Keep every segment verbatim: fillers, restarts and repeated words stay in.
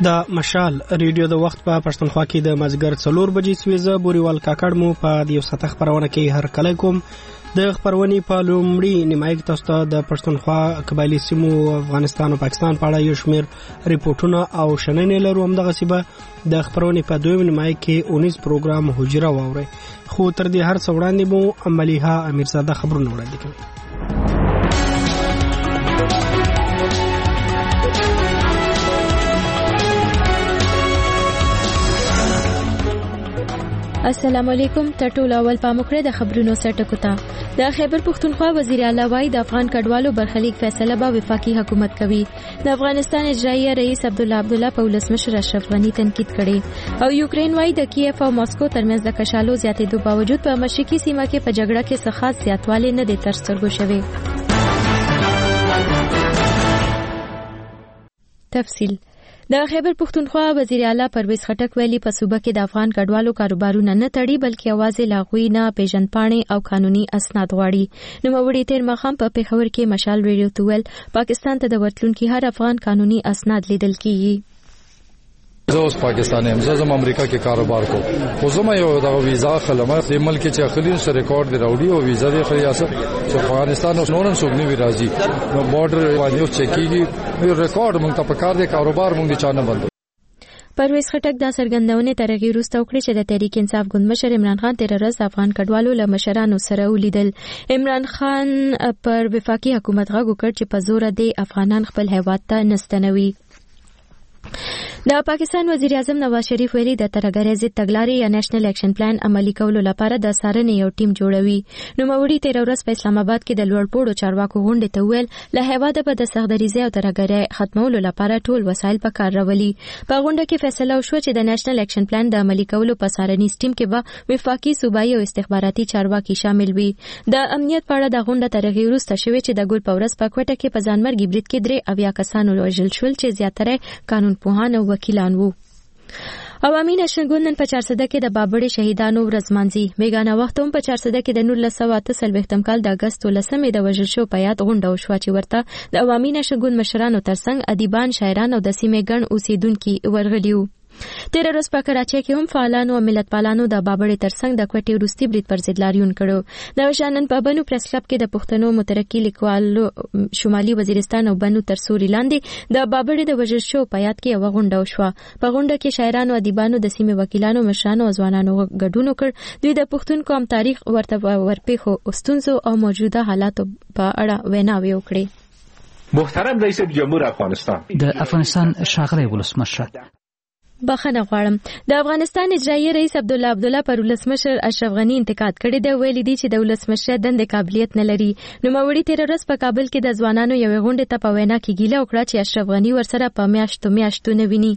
د مشال ریډیو د وخت په پښتونخوا کې د مازیګر څلور بجې سویزه بوريوال کاکړ مو په یو ساعت خبرونه کې هر کله کوم د خبرونې په لومړی نیمایي تاسو ته د پښتونخوا قبایلی سیمو افغانستان او پاکستان په اړه یو شمېر ریپورتونه او شننې لرو. همدغه سیبه د خبرونې په دویم نیمایي کې اونیز پروګرام حجره واوري، خو تر دې هر څه وړاندې مو عملیها امیرزاده خبرونه وړاندې کوي. السلام علیکم. ټټول اول پاموکړه د خبرونو سرټکو ته. د خیبر پختونخوا وزیر اعلی وای د افغان کډوالو برخلیک فیصله به وفاقي حکومت کوي. د افغانستان اجرایي رئیس عبدالله عبدالله په ولسمشر اشرف غنی تنقید کړي او یوکرين وای د کیف او ماسکو ترمنځ د کشالو زیاتېدو باوجود په مشرقي سیمه کې په جګړه کې څه خاص زیاتوالی نه دی تر سترګو شوی. تفصیل. د خیبر پختونخوا وزیر اعلی پرویز خټک ویلي په صوبه کې د افغان کډوالو کاروبارونه نه تړي بلکې یوازې لاغوي نه پیژندپاڼې او قانوني اسناد غواړي. نو موري تیر مخام په پیښور کې مشال ریډیو تویل پاکستان ته د ورتلونکو هر افغان قانوني اسناد لیدل کیږي. زه اوس پاکستاني هم، زه زم امریکا کې کاروبار کوم، خو زما یو د ویزا خلمه د ملک چې اخلي سره ریکارډ دی راوړي او ویزا دی خو یاسه چې افغانستان او نورن سوګنی وی راځي نو بارډر باندې چک کیږي یو ریکارډ مونږ ته پکار دی، کاروبار مونږ دي چانه بندو. پرویز خټک دا څرګندونه تر هغه وروسته وکړه چې د تحریک انصاف ګوند مشر عمران خان تیر ورځ افغان کډوالو له مشرانو سره ولیدل. عمران خان پر وفاقي حکومت غږ وکړ چې په زور دی افغانان خپل هیواد ته نستنوي. د پاکستان وزیر اعظم نواز شریف ویلي د ترهګرۍ ضد تګلارې یا نېشنل اکشن پلان عملي کولو لپاره د څارنې یو ټیم جوړوي. نو موري تیر ورځ په اسلام آباد کې د لوړپوړو چارواکو غونډې ته ویل له هیواده به د سختدریزۍ او ترهګرۍ ختمولو لپاره ټول وسایل په کار راولي. په غونډه کې فیصله وشوه چې د نېشنل اکشن پلان د عملي کولو په څارنیز ټیم کې به وفاقي صوبایي او استخباراتي چارواکي شامل وي. د امنیت په اړه د غونډه تر هغې وروسته شوې چې د ګل په ورځ په کوټه کې په ځانمرګي برید کې درې اویا کسان وژل شول چې زیاتره قانون پوهان او وکیلان وو. عوامي نشنل ګوند نن په چارسده کې د بابړې شهیدانو ورځ مانځي. بیګانه وخت هم په چارسده کې د نولس سوه اته څلوېښتم کال د اګست ولسمې د وژل شو په یاد غونډه وشوه چې ورته د عوامي نشنل ګوند مشرانو ترڅنګ ادیبان، شاعران او د سیمې ګڼ اوسیدونکي ورغلي وو. تیر ورځ په کراچۍ کې هم فعالانو او ملتپالانو د بابړې ترڅنګ د کوټې وروستي برید پر ضد لاریون کړو. د شانن په بنو پریس کلب کې د پښتنو مترقي لیکوالو شمالي وزیرستان او بنو تر سوري لاندې د بابړې د وژل شو په یاد کې یو غونډه وشوه. په غونډه کې شاعرانو، ادیبانو، د سیمې وکیلانو، مشرانو او ځوانانو ګډون وکړ. دوی د پښتون قوم تاریخ ورته ورپېښو ستونزو او موجوده حالاتو په اړه ویناوې وکړې. محترم رئیس جمهور افغانستان، د افغانستان ښاغلی ولسمشر، بخښنه غواړم. د افغانستان اجرایي رئیس عبدالله عبدالله پر ولسمشر اشرف غنی انتقاد کړی دی. ویلي دی چې د ولسمشر دندې قابلیت نه لري. نوموړي تیر ورځ په کابل کې د ځوانانو یوې غونډې ته په وینا کې ګیله وکړه چې اشرف غنی ورسره په میاشتو میاشتو نه ویني.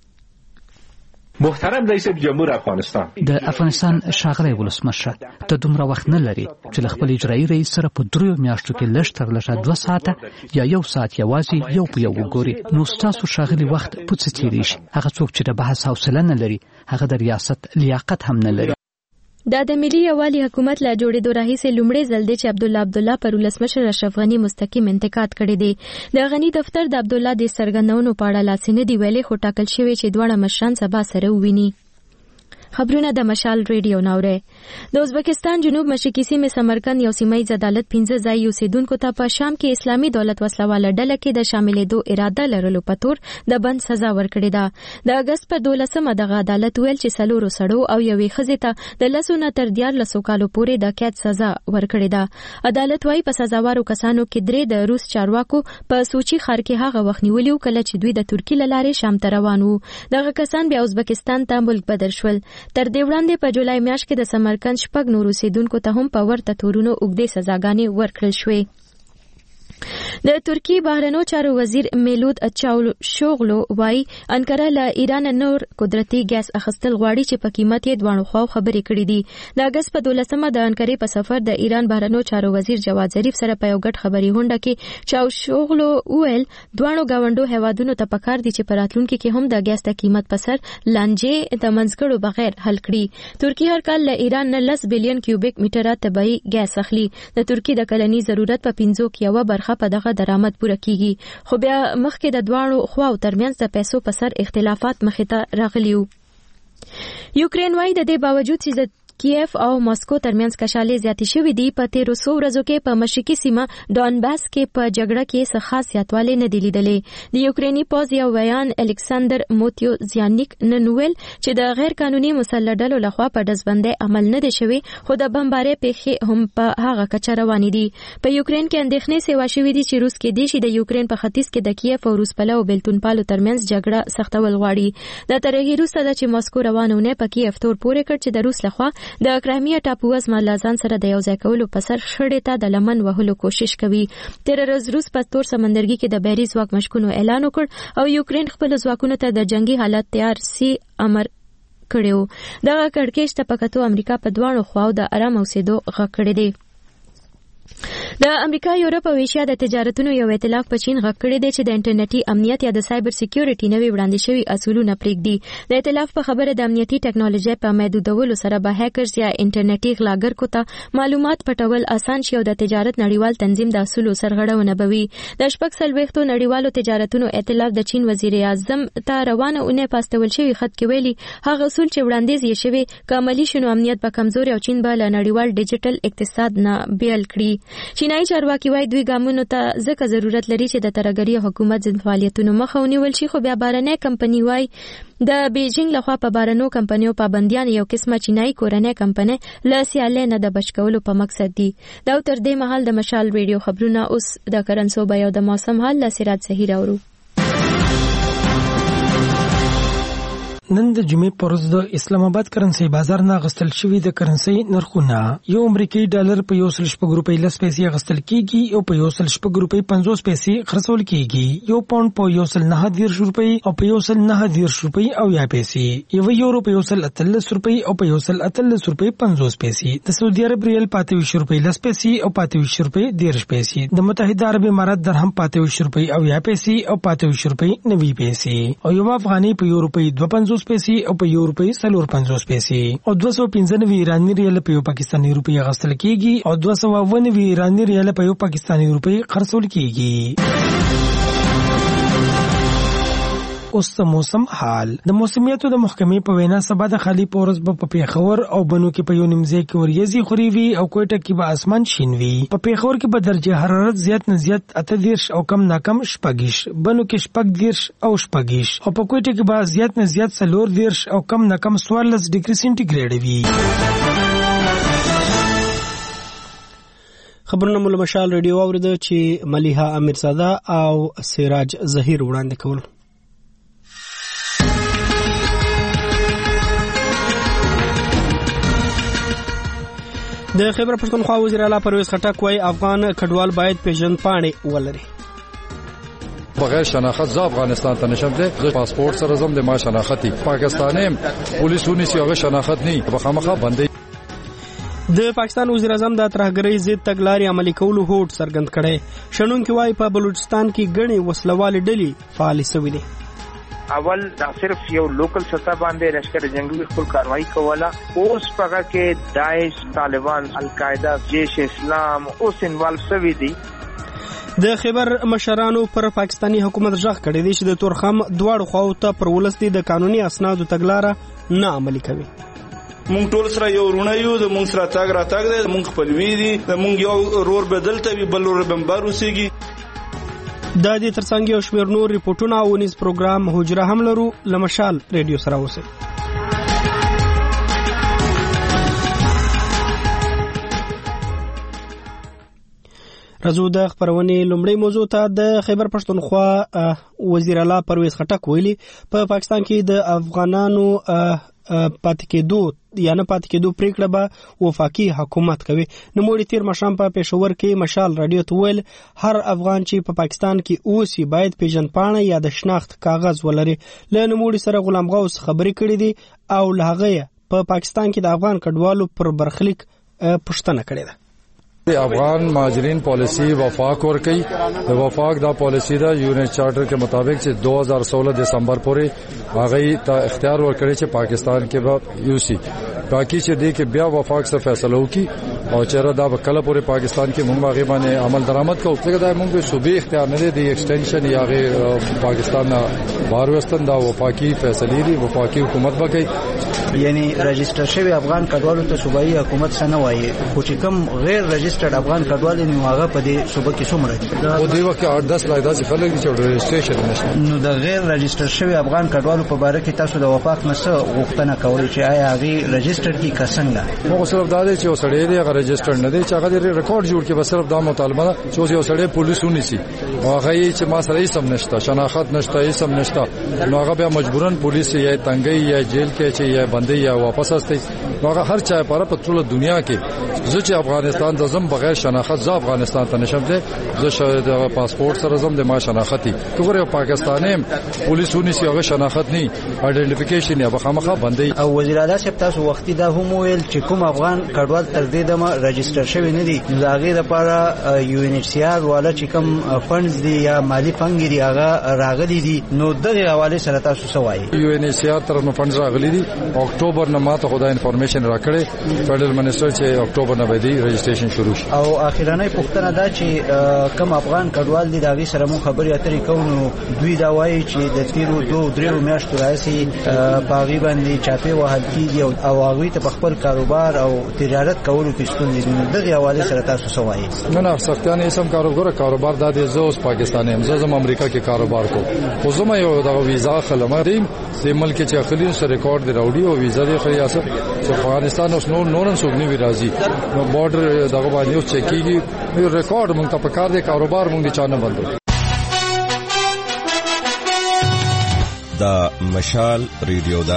محترم رئیس جمهور افغانستان، د افغانستان ښاغلی ولسمشر، ته دومره وخت نه لري چې له خپل اجرایي رئیس سره په دریو میاشتو کې لږ تر لږه دوه ساعته یا یو ساعت یوازې یو په یو وګوري. نو ستاسو ښاغلي وخت په څه تېرېږي؟ هغه څوک چې د بحث حوصله نه لري هغه د ریاست لیاقت هم نه لري. دا د ملي یووالي حکومت له جوړېدو راهیسې لومړی ځل دی چې عبدالله عبدالله پر ولسمشر اشرف غنی مستقیم انتقاد کړی دی. د غنی دفتر د عبدالله د څرګندونو په اړه لاس نه دی ویلي، خو ټاکل شوی چې دواړه مشران سبا سره وویني. خبرونه د مشال ریډیو ناوره. د ازبکستان جنوب مشرقي سیمې سمرقند یو سیمایي عدالت پنځه ځایي اوسیدونکو ته په شام کې اسلامي دولت وسلواله ډله کې د شاملېدو اراده لرلو په تور د بند سزا ورکړې ده. د اګست پر دولسمه دغه عدالت ویل چې څلورو سړو او یوې ښځې ته د لسو نه تر دیارلسو کالو پورې د قید سزا ورکړې ده. عدالت وایي په سزاوارو کسانو کې درې د روس چارواکو په سوچي ښار کې هغه وخت نیولي وو کله چې دوی د ترکیې له لارې شام ته روان وو. دغه کسان بیا ازبکستان ته ملک بدل شول. تر دې وړاندې په جولای میاشت کې د سمرقند شپږ نور اوسیدونکو ته هم په ورته تورونو اوږدې سزاګانې ورکړل شوې. د ترکیې بهرنیو چارو وزیر میلود چاوشوغلو وایي انکره له ایران نور قدرتي ګاز اخیستل غواړي چې په قیمت یې دواړو خواو خبرې کړې دي. د اګست په دولسمه د انکرې په سفر د ایران بهرنیو چارو وزیر جواد ظریف سره په یو ګډ خبري غونډه کې چاوشوغلو وویل دواړو ګاونډو هیوادونو ته پکار دي چې په راتلونکي کې هم د ګاز د قیمت په سر لانجې د منځګړو بغیر حل کړي. ترکیه هر کال له ایران نه لس بلیون کیوبیک میټره طبیعي ګاز اخلي. د ترکیې د کلني ضرورت په پنځو کې یوه برخه په دغه درآمد پوره کیږي خو بیا مخکې د دواړو خواو ترمنځ د پیسو په سر اختلافات مخې ته راغلي وو. یوکرين وايي د دې باوجود چې کیف او ماسکو ترمنځ کشالې زیاتې شوې دي په تیرو څو ورځو کې په مشرقي سیمه ډانباس کې په جګړه کې څه خاص زیاتوالی نه دی لیدلی. د یوکریني پوځ یو ویان الکساندر موتیوزیانیک نن ویل چې د غیر قانوني مسلح ډلو لخوا په ډزبندۍ عمل نه دی شوی خو د بمبارۍ پیښې هم په هغه کچه روانې دي. په یوکرين کې اندېښنې سیوا شوې دي چې روس کې دی چې د یوکرين په ختیځ کې د کیف او روس پلو بیلتونپالو ترمنځ جګړه سختول غواړي. د ترغې روسته د چې ماسکو روانونه په کیف تور پورې کړ چې د روس لخوا د کرایمیا ټاپو وزمه لازان سره د یو ځای کولو په سر شړې ته د لمن وهلو کوشش کوي. تیر ورځ روس په تور سمندرګي کې د بحري ځواک مشکونو اعلان وکړ او یوکرين خپل ځواکونو ته د جنگي حالت تیار سي امر کړو. دغه کړکېچ ته په کتو امریکا په دواړو خواو د آرام اوسېدو غږ کړی دی. د امریکا یورپ او ایشیا د تجارتونو یو ائتلاف په چین غږ کړی دی چې د انټرنیټي امنیت یا د سایبر سکیورټي نوي وړاندې شوي اصولونه پرېږدي. د ائتلاف په خبره د امنیتي ټکنالوژي په محدودولو سره به هیکرز یا انټرنیټي غلاګر ته معلومات پټول اسان شي او د تجارت نړیوال تنظیم د اصولو سرغړونه بوي. د شپږ څلوېښتو نړیوالو تجارتونو ائتلاف د چین وزیر اعظم ته روانه اونۍ په استول شوي خط کې ویلي هغه اصول چې وړاندیز یې شوي که عملي شي نو امنیت به کمزوري او چین به له نړیوال ډیجیټل اقتصاد نه بیل کړي. چینایي چارواکي وايي دوی ګامونو ته ځکه ضرورت لري چې د ترهګرۍ حکومت ضد فعالیتونو مخه ونیول شي خو بیا بهرنۍ کمپنۍ وايي د بیجینګ لخوا په بهرنیو کمپنیو پابندیان یو قسمه چینایي کورنۍ کمپنۍ له سیالۍ نه د بچ کولو په مقصد دي. دا تر دې مهال د مشال ریډیو خبرونه اوس د کرنسو بیو د موسم حال له سراج زهیر اورو. نن د جمعې پر ورځ د اسلام آباد کرنسي بازار نه غستل شوی د کرنسي نرخونه یو امریکایي ډالر په یو سل شپږ روپۍ لس پیسې غستل کیږي او په یو سل شپږ روپۍ پنځوس پیسې خرڅول کیږي. یو پاوند په یو سل نه دېرش روپۍ او په یو سل نه دېرش روپۍ او یا پیسې. یو یورو په یو سل اتلس روپۍ او په یو سل اتلس روپۍ پنځوس پیسې. د سعودي عرب ریال پاتې ویش روپۍ لس پیسې او پاتې ویش روپۍ دېرش پیسې. د متحده عرب امارات درهم پاتې ویش روپۍ او یا پیسې او پاتې ویش روپۍ نوي پیسې. او یو افغاني په یو روپۍ دوه پنځوس پیسې او په یو روپۍ څلور پنځوس پیسې. او دوه سوه پنځه نوي ایراني ریال په یو پاکستاني روپۍ غستل کیږي او دوه سوه اووه نوي ایراني ریال په یو پاکستاني روپۍ خرڅول کیږي. اوس د موسم حال. د موسمیاتو د محکمې په وینا سبا د خالی پورس په پیښور او بنو کې په یو نیمځای کې وریځي خوري وي او کوټه کې به اسمان شین وي. په پیښور کې به درجه حرارت زیات نه زیات اته دېرش او کم نه کم شپږیش، بنو کې شپږ دېرش او شپږیش او په کوټه کې به زیات نه زیات څلور دېرش او کم نه کم څوارلس ډیګري سینټیګریډ وي. خبرونه مو له مشال ریډیو اورېده چې ملیحه امیرزاده او سراج زهیر وړاندې کول. د خیبر پښتونخوا وزیر اعلی پرویز خټک وايي افغان کډوال باید پیژند پاڼې ولري. بغیر شناخت ز افغانستان ته نشم ته د پاسپورت سره زم د ما شناختی پاکستاني پولیسونی سیغه شناخت نه بخامخه بندي. د پاکستان وزیر اعظم د ترهګرۍ ضد تګلارې عملي کولو هوډ څرګند کړي. شنونکي وايي په بلوچستان کې ګڼې وسلوالې ډلې فعالې شوې دي. اول دا صرف یو لوکل سطح باندې لشکر جنگي خپل کاروایی کوله، اوس پغه کې داعش، طالبان، القاعده، جیش اسلام اوس انوالو شوي دي. د خیبر مشرانو پر پاکستانی حکومت ژغ کړی دی چې د تورخم دواړو خواو ته پر ولس دی د قانوني اسنادو تګلاره نه عملي کوي. مونږ ټول سره یو رونه یو، د مونږ سره تاګ را تاګ دی، مونږ خپلوي دي، د مونږ یو رور بدلته وي بل رور بمبار وسیږي. د دې ترڅنګ یو شمېر نور ریپورټونه او نیز پروګرام حجره هم لرو. له مشال ریډیو سره اوسئ. راځو د خبرونې لومړی موضوع ته. د خیبر پښتونخوا وزیر اعلی پرویز خټک ویلي په پاکستان کې د افغانانو پاتې کېدو یا نه پاتې کېدو پریکړه به وفاقي حکومت کوي. نوموړي تیر ماښام په پېښور کې مشال راډیو ته ویل هر افغان چې په پاکستان کې اوسي باید پیژندپاڼه یا د شناخت کاغذ ولري. له نوموړي سره غلام غوث خبرې کړې دي او له هغه په پاکستان کې د افغان کډوالو پر برخلیک پوښتنه کړې ده. د افغان مهاجرین پالیسی وفاق ور کوي. د وفاق دا پالیسی دا یونین چارټر کے مطابق چې دو ہزار سولہ دسمبر پورې هغه ته اختیار ور کړی چې پاکستان کې به یوسی باقی چې دی کې بیا وفاق سره فیصله وکړي او چیرې دا کله پورې پاکستان کې موږ هغه باندې عمل درآمد کوو څنګه دا موږ صوبې اختیار نه دی ایکسټنشن یا هغه پاکستان بهر وستن دا وفاقي فیصله دي وفاقي حکومت وکړي یعنی رجسٹر شوی افغان کډوالو ته صوبایي حکومت څنګه وایي خو چې کوم غیر رجسٹرډ افغان کډوال نه هغه په دې صوبه کې څومره دي او دی وخت اټ دس لای داسې خلک دي چې رجسټریشن نشته نو د غیر رجسٹر شوی افغان کډوالو په اړه کې تاسو د وفاق نسه غوښتنه کوي چې آیا هغه رجسٹر کی کسنګ مو صرف دا دی چې وسړی دی هغه رجسٹر نه دی چې هغه ریکارډ جوړ کړي بس صرف دا مطالبه چې یو سړی پولیس ونیسي هغه چې ما سره هیڅ هم نشته شناخت نشته هیڅ هم نشته نو هغه بیا مجبورن پولیس یا تنګي یا جیل کې چې یا بندي یا واپس استي نو هغه هر چا پر په ټول دنیا کې زه چې افغانستان ته زم بغیر شناخت زه افغانستان ته نشم ځه زه شاید پاسپورت سره زم د ما شناختی کوغه پاکستاني پولیس ونیسي هغه شناخت نه ایڈنټیفیکیشن یا بخامخه بندي او وزیر اعلی صاحب تاسو وختي دا هم ویل چې کوم افغان کډوال تر دې دمه رجسٹر شوی نه دي هغه لپاره یو ان ایچ سی آر والا چې کوم فندز دي یا مالی فنګ دي هغه راغلي دي نو دغه حواله سره تاسو سوای یو ان ایچ سی آر تر نو فندز راغلي دي اکتوبر نه ماته خدای انفارمیشن راکړي فدرل منسٹر چې اکتوبر نه بدی رجسټریشن شروع شي او اخیرانه پښتنه دا چې کوم افغان کډوال دي دا غي سره مو خبري اترې کوو دوی دا وایي چې د تیرو دوه درې میاشتو راځي پاغي باندې چاپی وهل کیږي او هغه ته خپل کاروبار او تجارت کولو کې ستونزې دي دغه حواله سره تاسو سوای نه نه سختانه اسم کاروبار کاروبار د دې زوس پاکستاني هم زم امریکا کې کاروبار کو خو زما یو د ویزا خلمه دیم د ملک چې اخلي سره ریکارډ دی راوړي او ویزا دی خري اسه چې افغانستان اوس نور نورن سوګنی وی راځي نو بارډر دغه باندې چک کیږي یو ریکارډ مونږ ته پکار دی کاروبار مونږ دي چانه بندو دا مشال ریډیو دا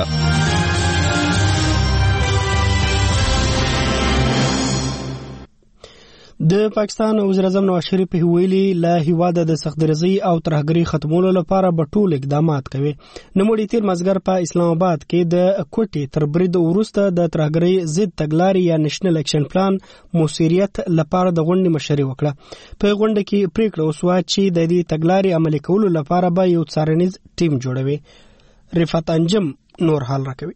د پاکستان وزیر اعظم نواز شریف ویلي لا هیواده د سختګرزي او ترهګري ختمولو لپاره به ټول اقدامات کوي نموړي تیر مازګر په اسلام آباد کې د کوټي تر برید وروسته د ترهګري ضد تګلارې یا نېشنل اکشن پلان موثریت لپاره د غونډې مشري وکړه په غونډه کې پریکړه وسوه چې د دې تګلارې عملي کولو لپاره به یو څارنیز ټیم جوړوي رفعت انجم نور حال راکوي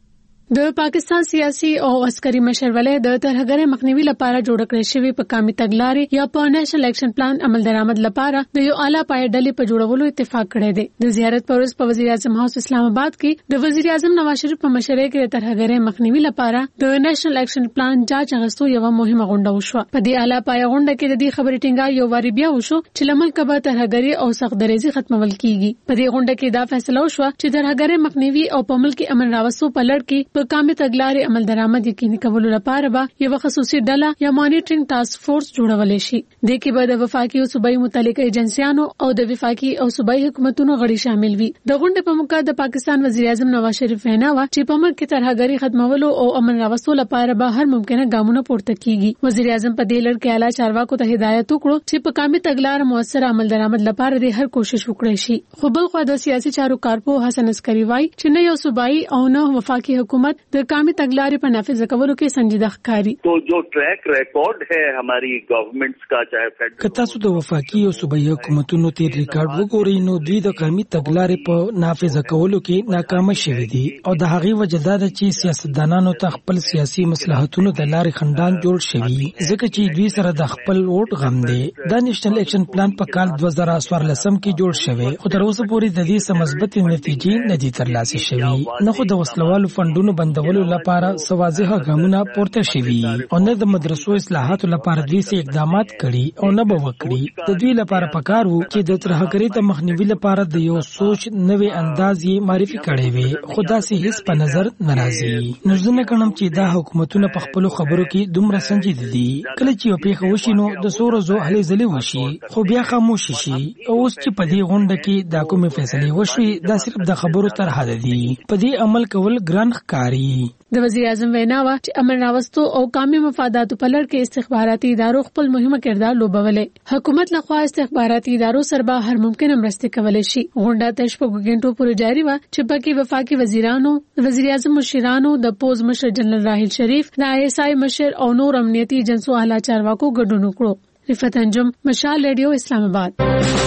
د پاکستان سیاسي او عسکري مشرولې د ترهګرۍ مخنیوي لپاره جوړ کړې شوی په کامي تګلارې یا په نېشنل اکشن پلان عمل درآمد لپاره د یو اعلی پای ډلې په جوړولو اتفاق کړی دی د زیارت پر ورځ په وزیر اعظم هاوس اسلام آباد کې د وزیر اعظم نواز شریف په مشرۍ کې د ترهګرۍ مخنیوي لپاره د نېشنل اکشن پلان جاج غستو یو مهمه غونډه وشوه په دې اعلی پای غونډه کې د دې خبرې ټینګار یو واری بیا وشو چې لمل کبه ترهګرۍ او سختګرزي ختمول کیږي په دې غونډه کې دا فیصله وشوه چې ترهګرۍ مخنیوي او په ملک امن راوستو په لړ کې په کامي تګلارې عمل درآمد یقیني کولو لپاره به یو خصوصي ډله یا مانیټرینګ ټاسک فورس جوړول شي د کې به د وفاقي او صوبایي متعلقه ایجنسیانو او د وفاقي او صوبایي حکومتونو غړي شامل وي د غونډې په موقع د پاکستان وزیر اعظم نواز شریف وینا و چې په ملک کې ترهګري ختمولو او امن راوستلو لپاره به هر ممکنه ګامونه پورته کیږي وزیر اعظم په دې لړ کې اعلی چارواکو ته هدایت وکړو چې په کامي تګلار موثر عمل درآمد لپاره د هر کوشش وکړي شي خو بل خو د سیاسي چارو کارپو حسن عسکری وای چې نه یو صوبایي او نه وفاقي حکومت د کامي تګلارې په نافذ کولو کې سنجیده ښکاري تو جو ټریک ریکارډ ہے ہماری گورنمنٹس کا چاہے فیڈرل کتا سو د وفاقي او صوبایي حکومتونو تیر ریکارډ وګورئ نو دوی د قومي تګلارې په نافذ کولو کې ناکام شوي دي او د هغې وجه دا ده چې سیاستدانانو ته خپل سیاسي مصلحتونو د لارې خندان جوړ شوي ځکه چې دوی سره د خپل ووټ غم دی دا نېشنل اکشن پلان په کال دوه زره څوارلسم کې جوړ شوی خو تر اوسه پورې د دې څه مثبتې نتیجې نه دي ترلاسه شوي نه خو د وسلوالو فنډونو بندولو لپاره واضح ګامونه پورته شوي او نه د مدرسو اصلاحاتو لپاره دوی سي اقدامات کړي او نه به وکړي د دوی لپاره پکار وو چې د ترهګرۍ د مخنیوي لپاره د یو سوچ نوې انداز یې معرفي کړي وي خو دا سي هیڅ په نظر ناراضي نو ځنه کړم چې دا حکومتونه په خپل خبرو کې دومره سنجیده دي کله چې یو پیښه وشي نو د سورو زو هلي ځلې وشي خو بیا خاموش شي او اوس چې په دې غونډه کې دا کومه فیصله وشي دا صرف د خبرو تر حد دي په دې عمل کول ګران ښکاري د وزیر اعظم وینا و چې امن راوستو او قومي مفاداتو په لړ کې استخباراتي ادارو خپل مهمه کردار لوبولې حکومت لخوا استخباراتي ادارو سره به هر ممکنه مرسته کولای شي غونډه تر شپږو غنټو پورې جاری و چې پکې وفاقي وزیرانو وزیر اعظم مشرانو د پوز مشر جنرال راحیل شریف د آی اس آی مشر او نور امنیتي ایجنسو اعلی چارواکو ګډون وکړو رفعت انجم مشال ریډیو اسلام آباد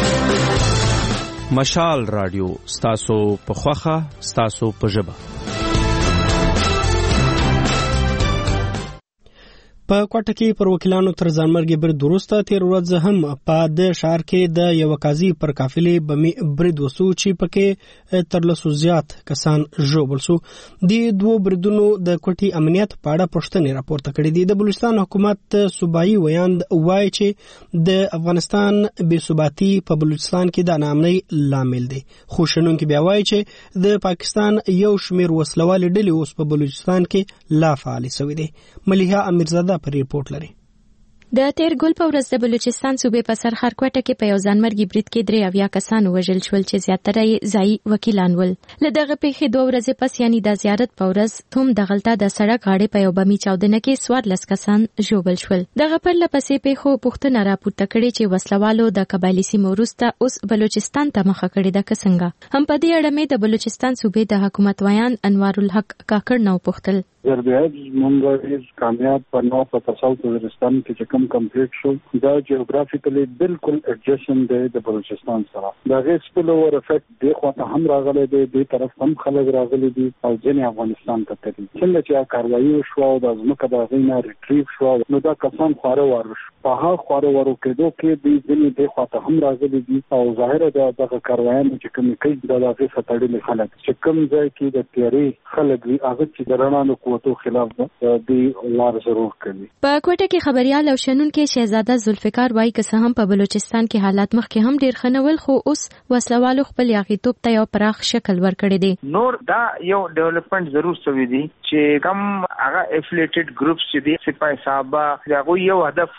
مشال رادیو ستاسو په خوخه ستاسو په ژبه په کوټه کې پر وکیلانو تر ځانمرګي برید وروسته تیر ورځ هم په د ښار کې د یو قاضي پر قافلې بمي برید وسو چې پکې تر لسو زیات کسان ژوبل شو. د دوو بریدونو د کوټې امنیت په اړه پوښتنې راپورته کړې دي. د بلوچستان حکومت صوبایي ویاند وایي چې د افغانستان بې ثباتي په بلوچستان کې د ناامنۍ لامل دی، خو شنونکي بیا وایي چې د پاکستان یو شمېر وسلوالې ډلې اوس په بلوچستان کې لا فعالې شوې دي. ملیحه امیرزاده پر ریپورت لري. د تیر ګل په ورځ د بلوچستان صوبې په سرحد کوټه کې په یو ځانمرګي برید کې درې اویا کسان وژل شول چې زیاتره یې ځایي وکیلان ول. له دغه پیښې دوه ورځې پس یعنی د زیارت په ورځ هم دغلته د سړک غاړې په یو بمي چاودنه کې څوارلس کسان ژوبل شول. دغه پرله پسې پیښو پوښتنه راپورته کړې چې وسلوالو د قبایلي سیمو وروسته اوس بلوچستان ته مخه کړې ده که څنګه. هم په دې اړه مې د بلوچستان صوبې د حکومت ویان انوار الحق کاکړ نه وپوښتل. ضربیات مونږ هیڅ کامیاب په نو په ساوث وزیرستان کې چې کوم کمپلیټ شو دا جیوګرافیکلی بالکل ایڈجسټنټ دی د بلوچستان سره. دا غي سپیل اوور افیکټ دی خو ته هم راغلی دی، د طرف هم خلک راغلي دي او ځینې افغانستان ته تللي. څنګه چې کاروایی وشو او د ځمکه د غینا ریټریو شو نو دا کسان خواره واره شو. په هغه خواره وارو کېدو کې د ځینې د خو ته هم راغلي دي او ظاهره ده دغه کاروایانو چې کوم کوي د هغه ستړي خلک چې کوم ځای کې د تیاری خلک وي هغه چې درانه قوتو خلاف دی لار ضرور کوي. په کوټه کې خبريال او شنونکي شهزاده ذوالفقار وایي که څه هم په بلوچستان کې حالات مخکې هم ډیر خنول خو اوس وسلوالو خپل یاغیتوب ته یو پراخ شکل ورکړی دی. نور دا یو ډیولپمنٹ ضرور شوی دی چې کوم هغه افیلیټډ ګروپس چې دي سپای صاحب هغه یو هدف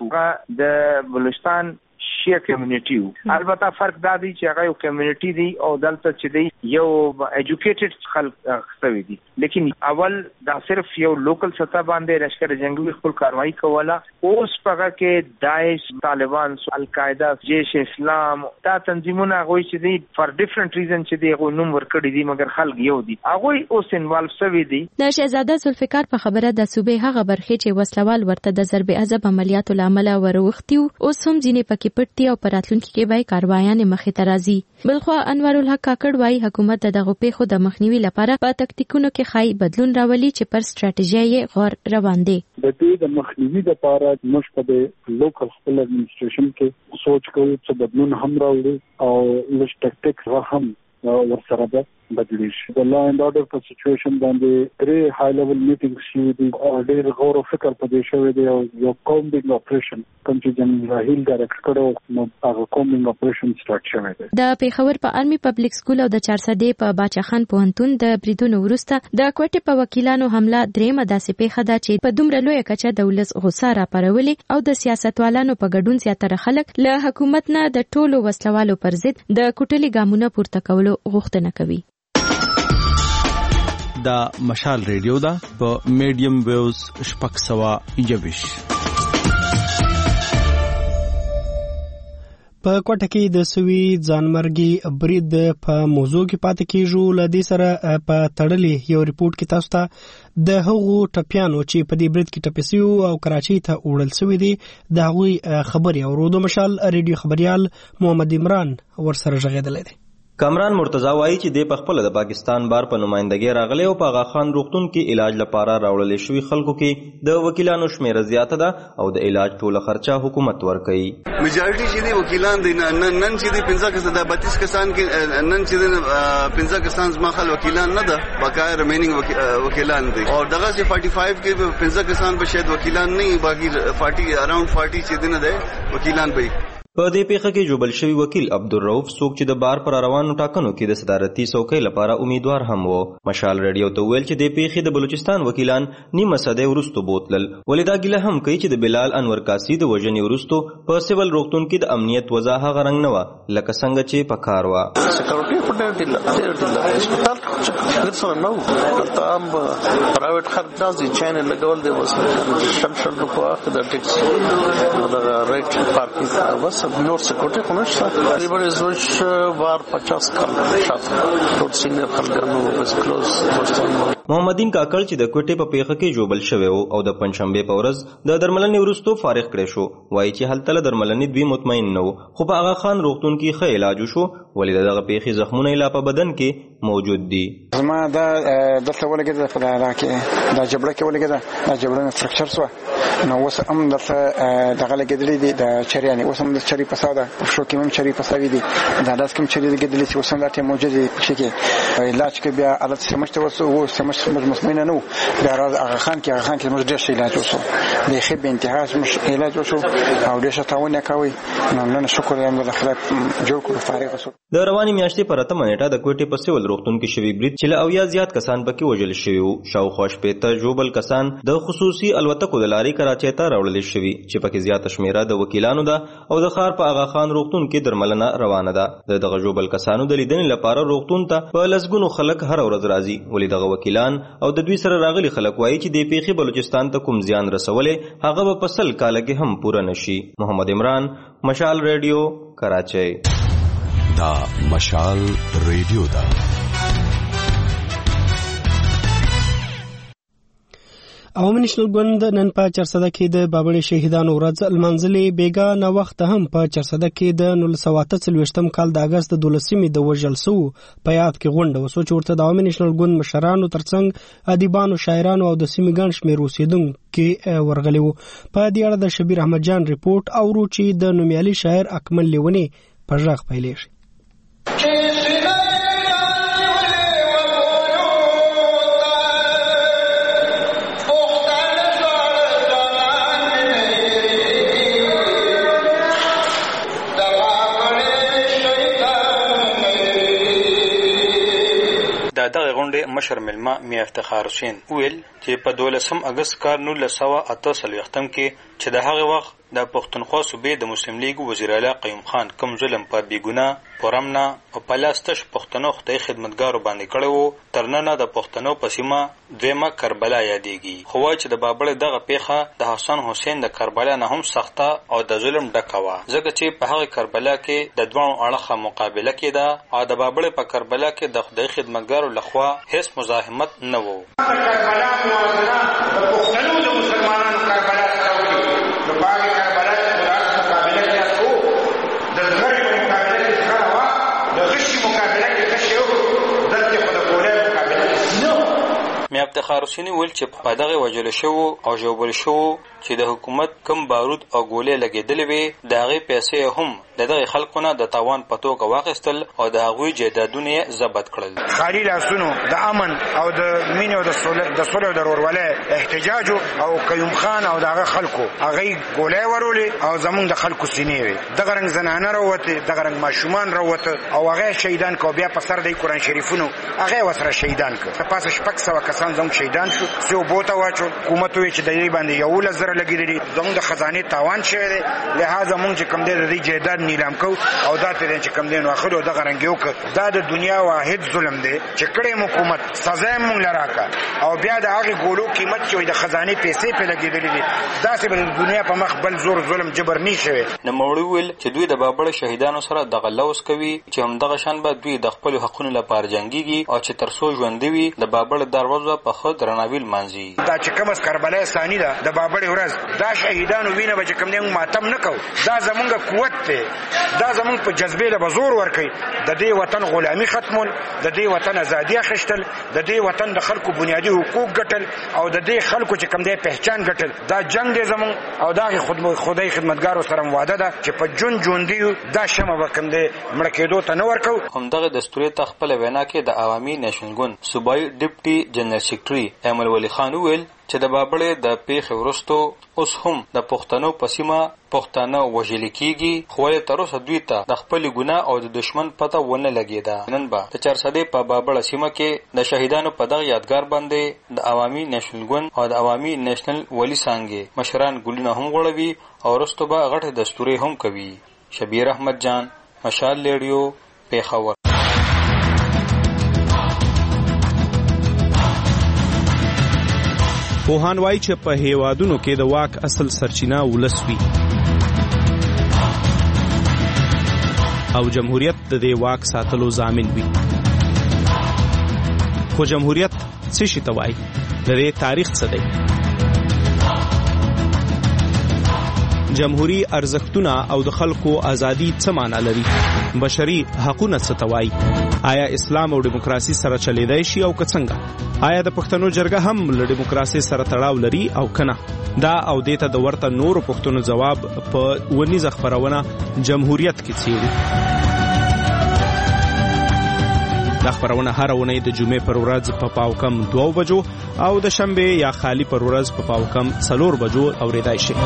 د بلوچستان شیعه کمیونټي. البته فرق دا دی چې هغه یو کمیونټي دی او دلته چې دی یو ایجوکیټډ خلک خوي دي، لیکن اول دا صرف یو لوکل سطح باندې لشکر جنگي خپل کاروایی کوله. اوس پغه کې داعش، طالبان، القاعده، جیش اسلام دا تنظیمونه غوي چې دی فار ډیفرنٹ ریزن چې دی غو نوم ورکړي دي مګر خلک یو دي هغه اوس انوالو شوی دي. د شهزاده ذوالفقار په خبره د صوبې هغه برخې چې وسلوال ورته د ضرب عذاب عملیاتو لامل وروختي اوس هم ځینې پکې پټي او پراتلونکو کې به کاروایان مخې ته راځي. بلخو انوار الحق کاکړ وايي حکومت دغه پیښو د مخنیوي لپاره په تکتیکونو کې خای بدلون راولي چې پر ستراتیژي غور روان دي. د دې د مخنیوي لپاره موږ په د لوکل خپل اډمنسټریشن کې سوچ کوو چې بدلون هم راوړي او لږ ټیکټیک هم ورسره ده بدلی شي. د لا اند اورډر په سچويشن باندې درې های لیول میټینګ شي دي او ډېر غور او فکر په دې شوی دی او یو کومبینګ اپریشن کوم چې جنرال راهیل ډایرکټ کړو نو هغه کومبینګ اپریشن سٹارټ شوی دی. د پیښور په آرمي پبلک سکول او د چارسدې په باچاخان پوهنتون د بریدونو وروسته د کوټې په وکیلانو حمله درېمه داسې پیښه ده چې په دومره لویه کچه د ولس غوسه راپارولې او د سیاستوالانو په ګډون زیاتره خلک له حکومت نه د ټولو وسلوالو پر ضد د کوټلي ګامونه پورته کولو غوښتنه کوي. دا مشال ریډیو دا په میډیم ویوز شپږ سوه یوویش. په کوټه کې د سوي ځانمرګي برید په موضوع کې پاتې کیږو. لدې سره په تړلې یو ریپورت کې تاسو ته د هغو ټپیانو چې په دې برید کې ټپي شوي او کراچۍ ته وړل شوي دي د هغوی خبرې اورو. د مشال ریډیو خبريال محمد عمران ورسره غږېدلی دی. کامران مرتضی وایي چې د پخپل د پاکستان بار په نمائندګۍ راغلی او په غاخان روغتون کې علاج لپاره راوړل شوی خلکو کې د وکیلانو شمیره زیاته ده او د علاج ټوله خرچه حکومت ورکوي. میجارټي چې دی وکیلان دي نن نن چې دی پنځه کسان د بتیس کسان کې نن چې دی پنځه کسان زما خل وکیلان نه ده بقای ریمینینګ وکیلان دي او دغه چې فورټي فایو کې پنځه کسان به شاید وکیلان نه باقي فورټي اراوند فورټي چې دی نه ده وکیلان به. په دې پیښه کې جوبل شوی وکیل عبدالرؤف څوک چې د بار پر روانو ټاکنو کې د صدارتي څوکۍ لپاره امیدوار هم وو مشال ریډیو ته ویل چې د پیښې د بلوچستان وکیلان نیمه صدۍ وروسته بوتلل. ولې دا ګیله هم کوي چې د بلال انور کاسي د وژنې وروسته په سیول روغتون کې د امنیت وضع هغه رنګ نه وه لکه څنګه چې پکار وه. سکیورټي خو ډېر ډېر ډېر هسپتال ډېر سره نه وو هلته هم پرایویټ خلک راځي چینې لګول دی بس شل شل روپۍ د ټیکسي دغه ریټ پارکینګ بس نور سکیورټي خو نشته. ایبر زوج بار پچاس کال شاته ټول سینیئر خلګانو بس کلوز دوستانو محمدین کاکړ چې د کوټې په پیښه کې جوبل شوی او د پنځشنبه په ورځ د درملنې وروسته فارغ کړی شو، وایي چې هلته له درملنې دوی مطمئن نه وو، خو په آغا خان روغتون کې ښه علاج وشو، ولې د دغه پیښې زخمونه یې لا په بدن کې موجود دي. زما دا دلته ولګېده په دا کې دا جبړه کې ولګېده، دا جبړه مې فریکچر شوه، نو اوس هم دلته دغه لګېدلې دي د چریانې، اوس هم د چري پسا ده، په پښو کې هم چري پساوي دي، دا لاس کې هم چري لګېدلې چې اوس هم دا ټیم موجود دي پښې کې. علاج کې بیا حالت سمشت وسو او سمشت موږ مطمئن نه وو، بیا آغا خان کې آغا خان کې موږ ډېر ښه علاج وسو، بیخي بې انتها موږ علاج وسو او ډېر ښه تعاون یې کوي. نو نن شکر الحمدلله خدای جوړ کړو فارغ وسو. د روانې میاشتې په اتمه نیټه د کوټې په سیول روغتون کې شوي برید چې له اویا زیات کسان پکې وژل شوي وو، شاوخوا شپېته ژوبل کسان د خصوصي الوتکو د لارې کراچۍ ته راوړل شوي چې پکې زیاته شمیره د وکیلانو ده او د ښار په آغا خان روغتون کې درملنه روانه ده. د دغه ژوبل کسانو د لیدنې لپاره روغتون ته په لسګونو خلک هر ورځ راځي، ولې دغه وکیلان او د دوی سره راغلي خلک وایي چې د پیښې بلوچستان ته کوم زیان رسولې هغه به په سل کاله کې هم پوره نشي. محمد عمران، مشال ریډیو، کراچۍ. دا مشال ریډیو ده. عوامي نېشنل ګوند نن په چرسده کې د بابړې شهیدانو ورځ لمانځلې، بیګا نه وخت هم په چرسده کې د نولس سوه اته څلوېښتم کال د اګست د دولسمې د وژل سوو په یاد کې غونډه وسوه چې ورته د عوامي نېشنل ګوند مشرانو ترڅنګ ادیبانو، شاعرانو او د سیمې ګڼ شمېر اوسېدونکي ورغلي وو. په دې اړه د شبیر احمد جان ریپورټ اورو چې د نومیالي شاعر اکمل لیونی په غږ پیلېږي. دغه غونډې مشر ملما میا افتخار حسین ویل چې په دولسم اګست کال نولس سوه اته څلوېښتم کې چې د هغه وخت د پښتونخوا صوبې د مسلم لیګ وزیر اعلی قیوم خان کوم ظلم په بیګناه پرمنه او په لاستش پښتنو خدای خدمتګارو باندې کړی وو، تر ننه د پښتنو په سیمه دویمه کربلا یادېږي. خو وایي چې د بابړې دغه پیښه د حسن حسین د کربلا نه هم سخته او د ظلم ډکه وه، ځکه چې په هغه کربلا کې د دواړو اړخه مقابله کېده او د بابړې په کربلا کې د خدای خدمتګارو لخوا هیڅ مزاحمت نه و. کربلا موازنه د پښتنو د مسلمانانو کربلا سره وکړي، نو په هغې کربلا کې د راس مقابله کې هڅه وکړو، د زغرې په مقابله کې زغره وه، د غشي مقابله کې غشي وکړو، دلته خو د ګولۍ مقابله کې نه وه. میا افتخار حسین ویل چې په دغه وژل شوو او ژوبل شوو چې د حکومت کم بارود او ګولې لګېدلې وې، د هغې پیسې هم د دغه خلکو نه د تاوان په توګه واخیستل او د هغوی جایدادونه یې ضبط کړل. خالي لاسونو د امن او د مینې او د صلح او د ورورولۍ احتجاج او قیوم خان او د هغه خلکو هغې ګولۍ ورولې او زمونږ د خلکو سینې وې، دغه رنګ زنانه راوتې، دغه رنګ ماشومان راوته او هغه شهیدان کو، بیا په سر د قرآن شریفونو هغه ورسره شهیدان کو. په پاسه شپږ سوه کسان زموږ شهیدان شو، څه اوبو ته واچول. حکومت وویل چې د دې باندې یولس زره لګېدلي، زموږ د خزانې تاوان شوی دی، لهذا موږ چې کوم دی د دې جایداد نیلام کوو او دا ته چې کوم دی نو اخلو دغه رنګ یې وکړه. دا د دنیا واحد ظلم دی چې کړی حکومت سزا یې موږ له راکړه او بیا د هغې ګولو قیمت چې وایي د خزانې پیسې پرې لګېدلې دي، داسې به د دنیا په مخ بل زور ظلم جبر نه شوی. نوموړي وویل چې دوی د بابړې شهیدانو سره دغه لوز کوي چې همدغه شان به دوی د خپلو حقونو لپاره جنګېږي او چې تر څو ژوندي وي د بابړې دروازه په ښه درناوي لمانځي. دا چې کومه کربلا ثاني ده د بابړې ورځ، دا شهیدانو وینه به چې کوم دی ماتم نه کوو، دا زمونږ قوت دی، دا زمونږ په جذبې له به زور ورکوي. د دې وطن غلامي ختمول، د دې وطن ازادي اخیستل، د دې وطن د خلکو بنیادي حقوق ګټل او د دې خلکو چې کوم دی پهچان ګټل، دا جنگ دی زمونږ او د هغې خدای خدمتګارو سره واده ده چې په جون ژوندي دا شمه به کوم دی مړه کېدو ته نه ورکوو. همدغه دستوري ته خپله وینا کې د عوامي نیشنل ګوند صوبایي ډیپټي جنرال سیکرټري ایمل ولی خان وویل چې د بابړې د پیښې وروستو اوس هم د پښتنو په سیمه پښتانه وژل کېږي، خو ولې تر اوسه دوی ته د خپلې ګناه او د دشمن پته ونه لګېده. نن به د چارسدې په بابړه سیمه کې د شهیدانو په دغه یادګار باندې د عوامي نیشنل ګوند او د عوامي نیشنل ولي څانګې مشران ګلونه هم غوړوي او وروسته به غټې دستورې هم کوي. شبیر احمد جان، مشال ریډیو، پېښور. پوهان وایي چې په هیوادونو کې د واک اصل سرچینه ولس وي او جمهوریت د دې واک ساتلو ضامن وي، خو جمهوریت څه شي ته وایي؟ د دې تاریخ څه دی؟ جمهوری ارزښتونه او د خلکو ازادي څه معنا لري؟ بشري حقوقونه څه ته وایي؟ آیا اسلام او دیموکراسي سره چلیدای شي او که څنګه؟ آیا د پښتنو جرګه هم له دیموکراسي سره تړاو لري او کنه؟ دا او دیته د ورته نورو پښتنو جواب په ونیزه خبرونه جمهوریت کې څیړي. دا خبرونه هر ونې د جمعې پر ورځ په پاو کم دوه بجو او د شنبه یا خالی پر ورځ په پاو کم څلور بجو اوریدای شي.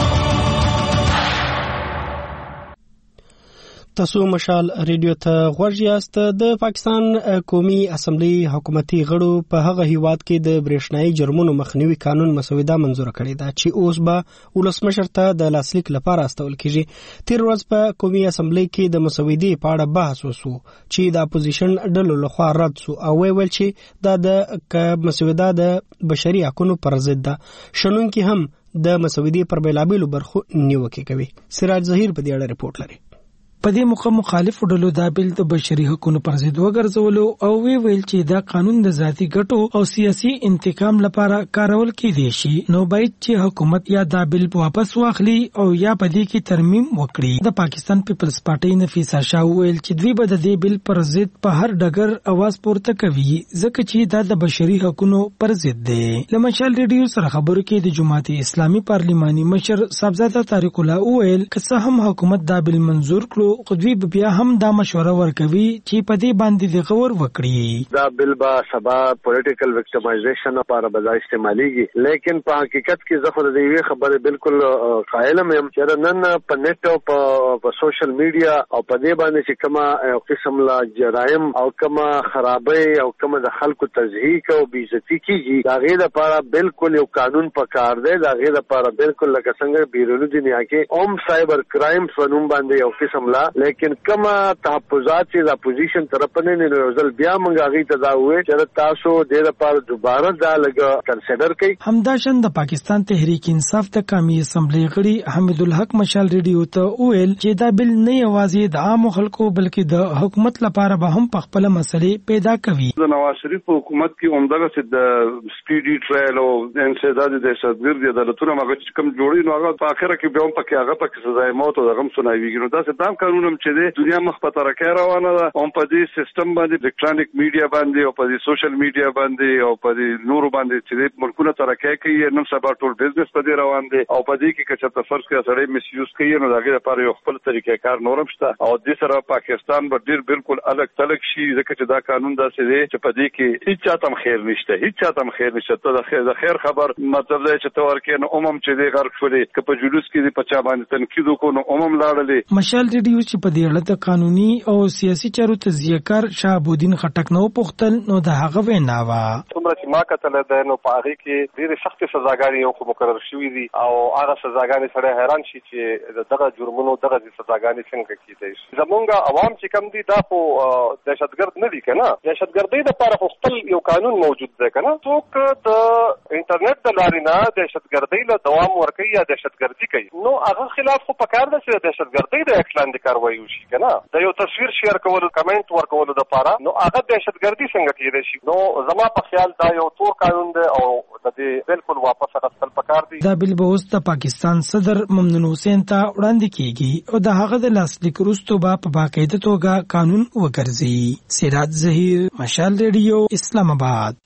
تاسو مشال ریډیو ته غوږ یاست. د پاکستان قومي اسمبلی حکومتي غړو په هغه هیواد کې د برېښنايي جرمونو مخنیوي قانون مسوده منزور کړې ده چې اوس به ولسمشر ته د لاسلیک لپاره استول کیږي. تیر ورځ په قومي اسمبلی کې د مسودې په اړه بحث وشو چې د اپوزیشن ډلو لخوا رد شو او ویل چې دا د مسوده د بشري حقوقو پر ضد ده. شنونکي هم د مسودې پر بیلابېلو برخو نیوکه کوي. سراج ظهیر په دې اړه رپورټ لري. په دې موخه مخالفو ډلو دا بیل د بشري حقوقو پر ضد وګرځولو او وی ویل چې دا قانون د ذاتي ګټو او سیاسي انتقام لپاره کارول کېدی شي. نو باید چې حکومت یا دا بیل واپس واخلي او یا په دې کې ترمیم وکړي. د پاکستان پیپلز پارټي نفیسه شاه ویل چې دوی به د دې بیل پر ضد په هر ډګر आवाज پورته کوي ځکه چې دا د بشري حقوقو پر ضد دی. لمشال ریډیو سره خبرو کې د جماعت اسلامي پارلماني مشر صاحبزاده طارق الله ویل که څه هم حکومت دا بیل منزور کړو خو دوی بیا هم دا مشوره ورکوي چې په دې باندې د غور وکړي. دا بل با سبا پولیټیکل وکټمایزیشن لپاره به استعماليږي، لیکن په حقیقت کې زه خو د دې خبره بالکل قائل یم چې نن په نت او په سوشل میډیا او په دې باندې چې کومه قسم لا جرایم او کومه خرابۍ او کومه د خلکو تضحیک او بیزتی کیږي دا غیر لپاره بالکل یو قانون پکار دی. دا غیر لپاره بالکل لکه څنګه بیرونی دنیا کې اوم سایبر کرائم فنوم باندې یو قسم لا لیکن کما تحفظات چې د اپوزیشن طرف نه نه نوزل بیا مونږ غي ته دا وې چې تاسو د لپاره دوباره دا لګ کنسیډر کړئ. همداشن د پاکستان تحریک انصاف د قومي اسمبلی غړي حمید الحق مشال ریډیو ته ویل چې دا بل نه یوازې د عام خلکو بلکې د حکومت لپاره به هم په خپل مسلې پیدا کوي. د نواز شریف حکومت کې عمدغه چې د سپیډي ټرایل او انسداد د دهشتګرد د عدالتونو مغه چې کوم جوړي نو هغه په اخره کې به هم پکې هغه پکې سزا موت او غم سنويږي. نو دا څه دام قانون چې د دنیا مخ په ترکه روانه ده او په دې سیستم باندې الکترونیک میډیا باندې او په دې سوشل میډیا باندې او په دې نورو باندې چې ملکونه ترکه کوي نن سبا ټول بزنس په دې روان دي او په دې کې چې تاسو فرض کړئ سړی میس یوز کوي نو دغه لپاره یو خپل طریقې کار نورم شته او د سره پاکستان به ډیر بالکل الګ تلګ شي ځکه چې دا قانون داسې دی چې په دې کې هیڅ چاته خیر نشته هیڅ چاته خیر نشته. ته د خیر د خیر خبر مطلب دی چې تور کې نو عموم چې دی غرق شولې که په جلوس کې دی په چا باندې تنقید وکړو نو عموم لاړلې. مشال ریډیو چې په دې اړه د قانوني او سیاسي چارو تزیهکار شهابالدین خټک نو پختل نو د هغه وینا وا څومره چې ما کتل ده نو په هغه کې ډېرې سختې سزاګانې یو مقرر شوې دي او هغه سزاګانې سره حیران شي چې دغه جرمونو دغه سزاګانې څنګه کیدای شي. زمونږ عوام چې کم دي دا خو دهشتګرد نه دي کنه. دهشتګردۍ لپاره خو خپل یو قانون موجود دی کنه. څوک د انټرنیټ د لارې نه دهشتګردۍ له دوام ورکوي یا دهشتګردي کوي نو هغه خلاف خو پکار ده چې دهشتګردۍ د اعلان د کاروایی وشي کنه. د یو تصویر شیر کول کمنټ ورکول د پاره نو هغه دهشتګردي څنګه کیدای شي. نو زما په خیال دا یو تور قانون دی او د دې بالکل واپس راستل پکار دي. دا بل به اوس د پاکستان صدر ممنون حسین ته وړاندې کیږي او د هغه د لاسلیک وروسته به په باقاعده توګه قانون وګرځي. سراج ظهیر مشال ریډیو اسلام آباد.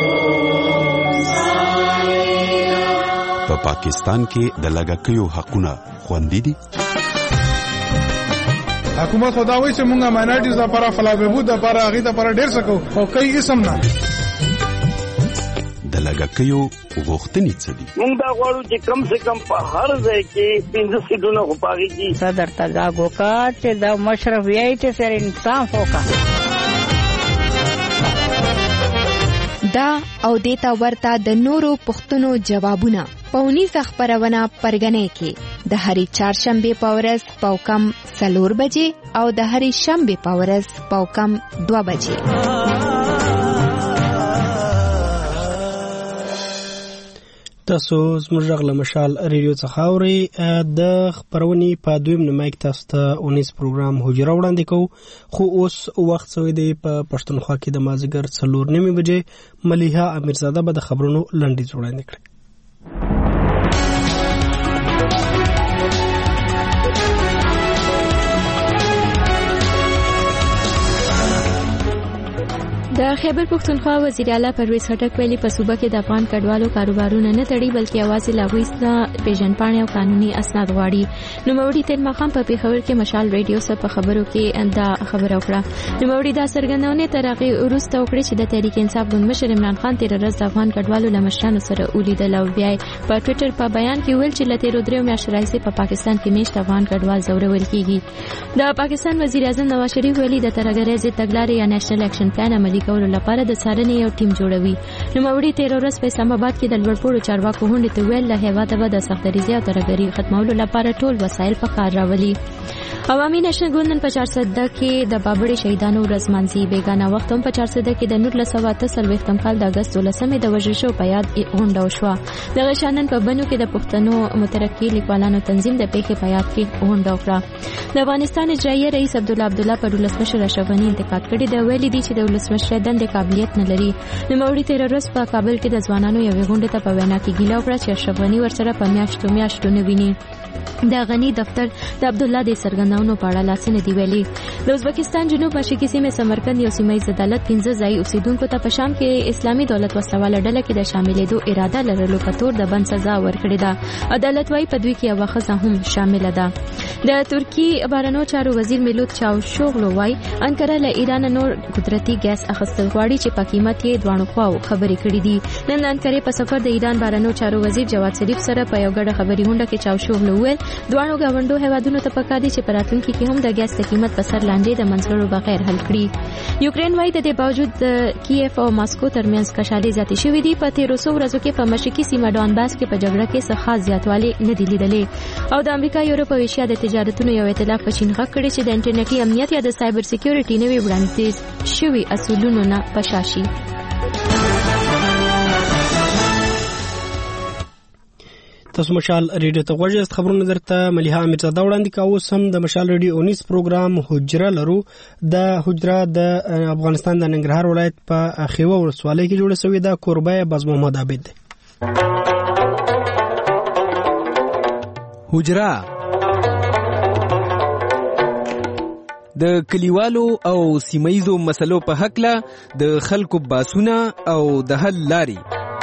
په پاکستان کې د لګکیو حقونه خوندي دي. حکومت خداوي چې مونږه ماینورټیز لپاره فلابهبود لپاره هغه لپاره ډیر څه کوو او کوي اسم نه د لګکیو غوښتنې څه دي. مونږ دا غواړو چې کم سے کم په هر ځای کې پنځه سیټونه وپاږي چې صدر تګاګو کا چې د مشرفیت سره انصاف وکړي. دا او دیتا ورته د نورو پښتنو جوابونه پونیز خبرونه پرګنې کې د هری چهارشنبه په ورځ پاوکم سلور بجې او د هری شنبه په ورځ پاوکم دوه بجې. تاسو زموږ غږ له مشال ریډیو څخه اورئ. د خپرونې په دویم نمایک تاسو ته اونیز پروګرام حجره وړاندې کوو، خو اوس وخت شوی دی په پښتونخوا کې د مازدیګر څلور نیمې بجې. ملیحه امیرزاده به د خبرونو لنډیز وړاندې کړي. د خیبر پښتونخوا وزیر اعلی پرویز خټک ویلي په صوبه کې د افغان کډوالو کاروبارونه نه تړي، بلکې یوازې له هغوی څخه پیژندپاڼې او قانوني اسناد غواړي. نوموړي تېر ماښام په پېښور کې مشال ریډیو سره په خبرو کې دا خبره وکړه. نوموړي دا څرګندونه تر هغې وروسته وکړې چې د تحریک انصاف ګوند مشر عمران خان تېره ورځ د افغان کډوالو له مشرانو سره ولیدل او بیا په ټویټر په بیان کې ویل چې له تېرو دریو میاشتو راهیسې په پاکستان کې میشت افغان کډوال ځورول کېږي. د پاکستان وزیر اعظم نواز شریف ویلي د ترهګرۍ ضد تګلارې یا نیشنل اکشن پلان عملي کولو لپاره د څارنې یو ټیم جوړوي. نوموړي تېره ورځ په اسلام آباد کې د لوړپوړو چارواکو غونډې ته ویل له هېواده به د سختدریزۍ او ترهګرۍ ختمولو لپاره ټول وسایل په کار راولي. عوامي نېشنل ګوند نن په چارسده کې د بابړې شهیدانو ورځ لمانځي. بېګانه وخت هم په چارسده کې د نولس سوه اته څلوېښتم کال د اګست دولسمې د وژل شوو په یاد غونډه وشوه. دغه شان نن په بنو کې د پښتنو مترقي لیکوالانو تنظیم د پېښې په یاد کې غونډه وکړه. د افغانستان اجرایي رئیس عبدالله عبدالله پر ولسمشر اشرف غني انتقاد کړی دی. ویلي دي چې د ولسمشر دندې قابلیت نه لري. نوموړي تېره ورځ په کابل کې د ځوانانو یوې غونډې ته په وینا کې ګیله وکړه چې اشرف غني ورسره په میاشتو میاشتو نه ویني. د غني دفتر د عبدالله د څرګندونو په اړه لاس نه دی ویلي. د ازبکستان جنوب مشرقي سیمې سمرقند یو سیمه ییز عدالت پنځه ځایي اوسیدونکو ته په شام کې اسلامي دولت وسله ډله کې د شاملېدو اراده لرلو په تور د بند سزا ورکړې ده. عدالت وايي په دوی کې یوه ښځه هم شامله ده. د ترکي بهرنیو چارو وزیر میلوت چاوشوغلو وايي انکره له ایران نور قدرتي ګاز اخیستل غواړي چې په قیمت یې دواړو خواو خبرې کړې دي. نن د انکرې په سفر د ایران بهرنیو چارو وزیر جواد ظریف سره په یو ګډه خبري غونډه کې چاوشوغلو وویل دواړو ګاونډو هیوادونو ته پکار دي چې په راتلونکي کې هم د ګاز د قیمت په سر لاندې د منځګړو بغیر حل کړي. یوکرین وايي د دې باوجود د کیف او ماسکو ترمنځ کشالې زیاتې شوې دي. په تېرو څو ورځو کې په مشرقي سیمه ډانباس کې په جګړه کې څه خاص زیاتوالی نه دی لیدلی. او د امریکا یورپ او ایشیا د تجارتونو یو ائتلاف په چین غږ کړی چې د انټرنیټي امنیت یا د سایبر سکیورټي نوي وړاندیز شوي اصولونو نه په شا شي. تاسو مشال ریډیو ته غوږ یاست. خبرونه درته ملیحه امیرزاده وړاندې کوو. سم د مشال ریډیو اونیس پروګرام حجره لرو. د حجره د افغانستان د ننګرهار ولایت په خیوه ولسوالۍ کې جوړه شوې ده. کوربه باز محمد عابد دی. حجره د کلیوالو او سیمایزو مسلو په حقله د خلکو باسونه او د حل لاري.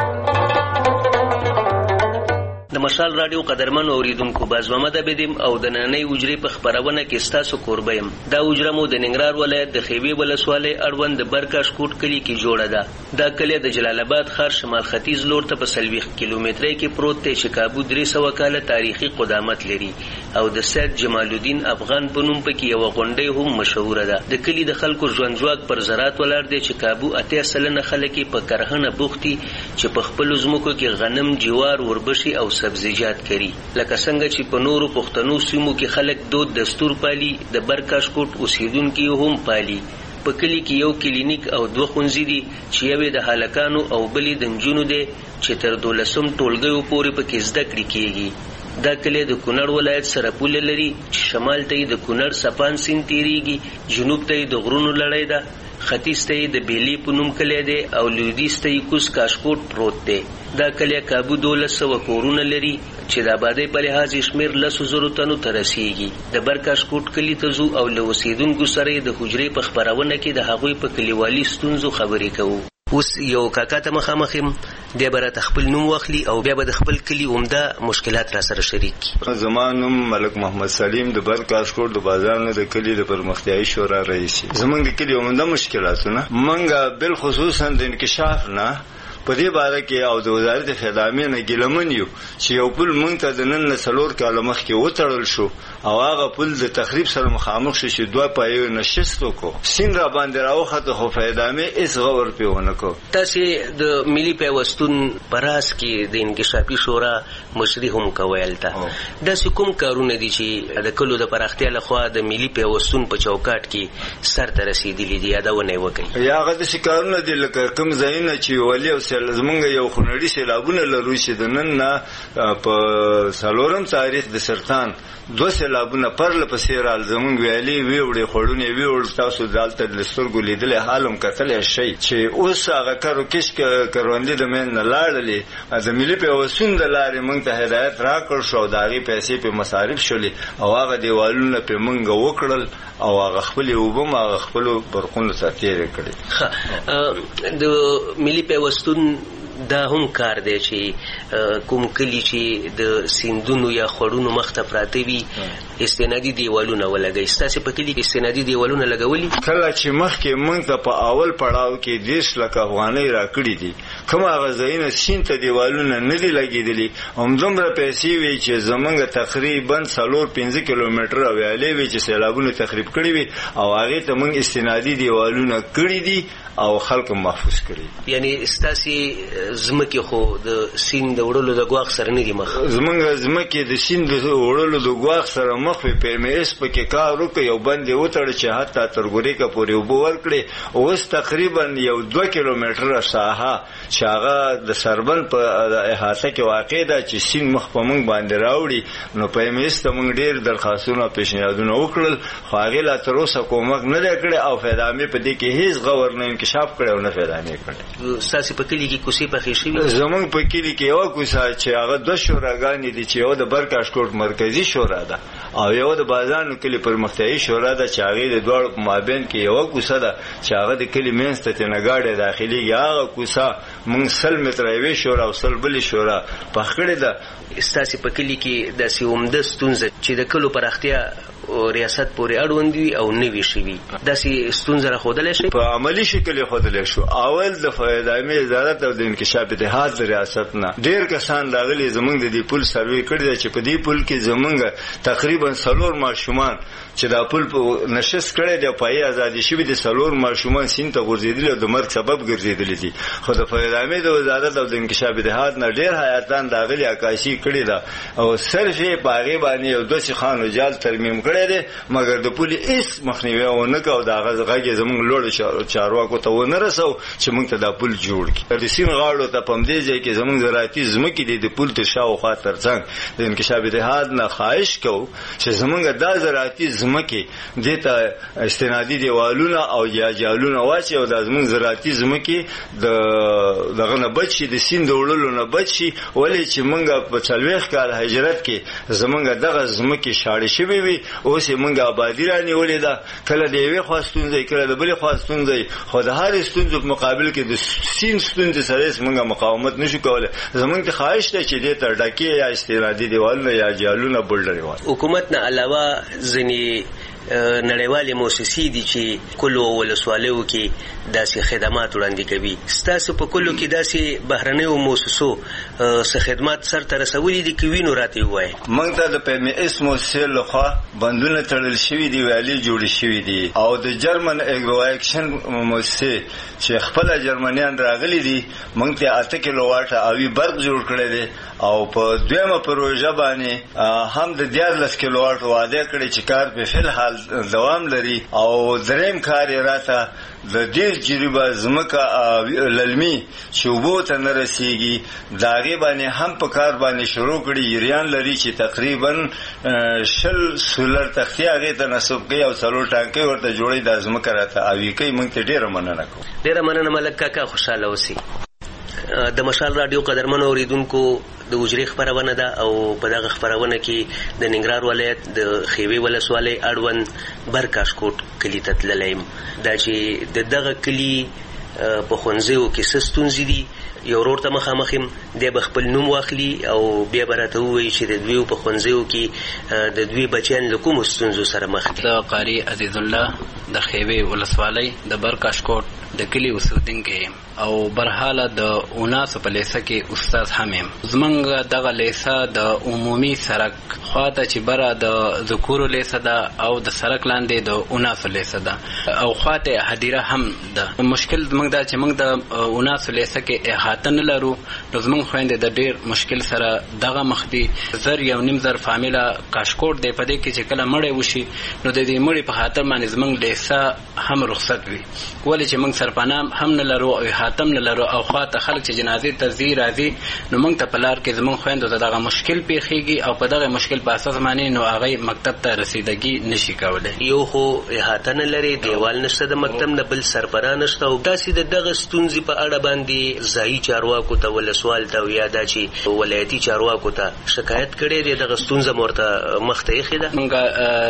د مشال رادیو قدرمن اوریدونکو باز محمد عابدیم او د نننۍ حجرې په خبرونه کې ستاسو کوربه یم. دا حجره مو د ننګرهار ولایت د خیوې ولسوالۍ اړوند د برکاشکوټ کلي کې جوړه ده. دا کلی د جلال آباد ښار شمال ختیځ لور ته په څلوېښت کیلومترۍ کې پروت دی چې کابو درې سوه کاله تاریخي قدامت لري او د سید جمال الدین افغان په نوم پکې یوه غونډۍ هم مشهوره ده. د کلي د خلکو ژوند ځواک پر زراعت ولاړ دی چې کابو اتیا سلنه خلک یې په کرهنه بوخت دي چې په خپلو ځمکو کې غنم، جوار، وربشې او سبزیجات کري. لکه څنګه چې په نورو پښتنو سیمو کې خلک دود دستور پالي، د برکاشکوټ اوسیدونکي هم پالي. په کلي کې یو کلینیک او دوه ښوونځي دي چې یوې د هلکانو او بلې د نجونو دی چې تر دولسم ټولګیو پورې پکې زده کړې کیږي. دا کلی د کونړ ولایت سره پوله لري چې شمال ته یې د کونړ سپان سیند تیریږي، جنوب ته یې د غرونو لړۍ ده، ختیځ ته یې د بیلې په نوم کلی دی او لویدیځ ته یې کوز کاشکوټ پروت دی. دا کلی کابو دولس سوه کورونه لري چې د آبادۍ په لحاظ یې شمېر لسو زرو تنو ته رسیږي. د برکاشکوټ کلي ته ځو او له اوسېدونکو سره یې د حجرې په خپرونه کې د هغوی په کلیوالي ستونزو خبرې کوو. اوس یو کاکا ته مخامخ یم، دی به راته خپل نوم واخلي او بیا به د خپل کلي عمده مشکلات را سره شریک کړي. زما نوم ملک محمد سلیم د برکاشکوټ د بازار نه د کلي د پرمختیایي شورا رئیس. زمونږ د کلي عمده مشکلاتونه موږ بالخصوصا د انکشاف نه په دې باره کې او د وزارت خدمات نه ګیلمن یو چې یو پل مونږ ته د نن څلور کاله مخکې وتړل شو او هغه پل د تخریب سره مخامخ شو چې دوه پایو نشست وکړو. سین را باندې راوخته خو فایدامه هیڅ غور پې ونه کړو. تاسې د ملي پیوستون په راس کې د انکشافي شورا مشري هم کوئ. هلته داسې کوم کارونه دي چې د کلو د پراختیا لخوا د ملي پیوستون په چوکاټ کې سرته رسېدلي دي، یادونه یې وکړئ. یا هغه داسې کارونه دي لکه کوم ځایونه چې ولي او زمونږ یو خونړي سیلابونه لرو چې د نن نه په څلورم تاریخ د سرطان دوه سیلابونه پرله پسې رال زمونږ ویالې ویوړې خوړونې ویوړ تاسو دالته د سترګو لیدلې حالم کتلی شئ چې اوس هغه کارو کش کروندې د مین نه لاړلې د ملي پیوستون د لارې موږ ته هدایت راکړ شو د هغې پیسې پې مصارف شولې او هغه دیوالونه پې موږ وکړل او هغه خپلې اوبه م هغه خپلو برقونو ته تېرې کړې. د ملي پیوستون دا هم کار دی چې کوم کلی چې د سیندونو یا خړونو مخ ته پراته وي استنادي دیوالونه ولګوي. ستاسې په کلي کې استنادي دیوالونه لګولي؟ کله چې مخکې موږ ته په اول پړاو کې دېرش لکه افغانۍ راکړي دي کوم هغه ځایونه سیند ته دیوالونه نه دي لګېدلي همدومره پیسې وي چې زموږ تقریبا څلور پنځه کیلومتره ویالې وي چې سیلابونه تخریب کړي وي او هغې ته موږ استنادي دیوالونه کړي دي او خلک محفوظ کړي. یعنی ستاسې ځمکې خو د سیند د وړلو د ګواښ سره نه دي مخ؟ زموږ ځمکې د سیند د وړلو د ګواښ سره مخ وي. پی ایم ایس پکې کار وکړي یو بند یې وتړه چې حتی تر ګوریکه پورې اوبه ورکړي. اوس تقریبا یو دوه کیلومتره ساحه چې هغه د سربند په احاطه کې واقع ده چې سیند مخ په موږ باندې راوړي نو پی ایم ایس ته موږ ډېر درخواستونه او پیشنهادونه وکړل خو هغې لا تر اوسه کومک نه دی کړی او فایدامې په دې کې هېڅ غور نه انکشاف کړی او نه فایدامې کړی. ستاسې په کلي کې کوڅې پخې شوي؟ زمونږ په کلي کې یوه کوڅه چې هغه دوه شوراګانې دي چې یو د برکاشکوټ مرکزي شورا ده او یو د بازانو کلي پرمختیایي شورا ده چې هغې د دواړو په مابین کې یوه کوڅه ده چې هغه د کلي منځ ته ترېنه ګاډی داخلېږي. هغه کوڅه موږ سل متره یوې شورا او سل بلې شورا پخ کړې ده. ستاسې په کلي کې داسې عمده ستونزه چې د کلو پراختیا ریاست پورې اړوند وي او نه وي شوي داسې ستونزه راښودلی شي؟ په عملي شکل یې ښودلی شو. اول د فایدامې وزارت او د انکشاف اتحاد د ریاست نه ډېر کسان راغلي زموږ د دې پل سروې کړی دی چې په دې پل کې زموږ تقریبا څلور ماشومان چې دا پل په نشست کړی دی پایې ازادي شوي دي څلور ماشومان سیند ته غورځېدلي او د مرګ سبب ګرځېدلي دي. خو د فایدامې د وزارت او د انکشاف اتحاد نه ډېر حیاتان راغلي عکاسي کړې ده او صرف یې په هغې باندې یو دوه سیخانو جال ترمیم کړی دی مګر د پولې هېڅ مخنیوی ونه کړه او د هغه غږ یې زموږ لوړو چارواکو ته ونه رسو چې موږ ته دا پل جوړ کړي. د سیند غاړو ته په همدې ځای کې زموږ زراعتي ځمکې دي د پل تر شاوخوا تر څنګ د انکشاف اتحاد نه خواهش کوو چې زموږ دا زراعتي ځمکې دې ته استنادي دیوالونه او یا جالونه واچي او دا زموږ زراعتي ځمکې د دغه نه بچ شي د سیند د وړلو نه بچ شي. ولې چې موږ په څلوېښت کال هجرت کې زموږ دغه ځمکې شاړې شوې وي اوس یې موږ آبادي رانیولې ده کله د یوې خوا ستونزه کله د بلې خوا ستونزه خو د هرې ستونزو په مقابل کې د سیند ستونزې سره موږ مقاومت نشو کولی. زموږ ته خواهش ده چې دې ته ډکې یا استنادي دیوالونه یا جالونه بولډرې وایي. حکومت نه علاوه ځینې نړیوالې موسسې دي چې کلو ولسوالیو کې داسې خدمات وړاندې کوي. ستاسو په کلو کې داسې بهرنیو موسسو څه خدمات سرته رسولي دي که وینو راته ووایي؟ موږ ته د پی ایم ایس موسسې لخوا بندونه تړل شوي دي ویالې جوړې شوي دي او د جرمن اګرو اکشن موسسې چې خپله جرمنیان راغلي دي موږ ته اته کیلو واټه اوي برق جوړ کړی دی او په دویمه پروژه باندې هم د دیارلس کیلو واټ وعده کړې چې کار په فل حال دوام لري او دریم کار یې راته د دې جریبه ځمکه للمي چې اوبو ته نه رسېږي د هغې باندې هم په کار باندې شروع کړي. یریان لري چې تقریبا شل سولر تختې هغې ته نصب کوي او څلور ټانکۍ ورته جوړوي دا ځمکه راته اوي کوي. موږ ته ډېره مننه کوو. ډېره مننه ملک کاکا خوشحاله اوسئ. د مشال راډیو قدرمنو اوریدونکو د اجرې خپرونه ده او په دغه خپرونه کې د ننګرهار ولایت د خیوې ولسوالۍ اړوند برکاشکوټ کلي ته تللی یم. دا چې د دغه کلي په ښوونځیو کې څه ستونزې دي یو ورور ته مخامخ یم دی به خپل نوم واخلي او بیا به راته ووایي چې د دوی په ښوونځیو کې د دوی بچیان له کومو ستونزو سره مخ دي. د قاري عزیز الله د خیوې ولسوالۍ د برکاشکوټ د کلي اوسېدونکی یم او برحاله د اوناسو په لیسه کې استاد هم یم. زمونږ دغه لیسه د عمومي سړک خواته چې بره د ذکورو لیسه ده او د سړک لاندې د اوناسو لیسه ده او خواته هدیره هم ده. مشکل زمونږ دا چې موږ د اوناسو لیسه کې احاطه نه لرو نو زمونږ خویندې د ډېر مشکل سره دغه مخ دي. زر یو نیم زر فامیله کاشکوټ دی په دې کې چې کله مړی وشي نو د دې مړي په خاطر باندې زمونږ لیسه هم رخصت وي ولې چې موږ سرپناه هم نه لرو او احاتم نه لرو او خواته خلک چې جنازې ته ځي راځي نو موږ ته په لار کې زموږ خویندو ته دغه مشکل پیښیږي او په دغه مشکل په اساس باندې نو هغه مکتب ته رسیدګي نشي کولای. یو خو احاطه نه لري، دیوال نشته د مکتب نه، بل سرپراه نشته او تاسو د دغه ستونزې په اړه باندې ځایي چارواکو ته ولسوال ته یا دا چې ولایتي چارواکو ته شکایت کړی دی دغه ستونزه مرته مخ ته ایښې ده؟ موږ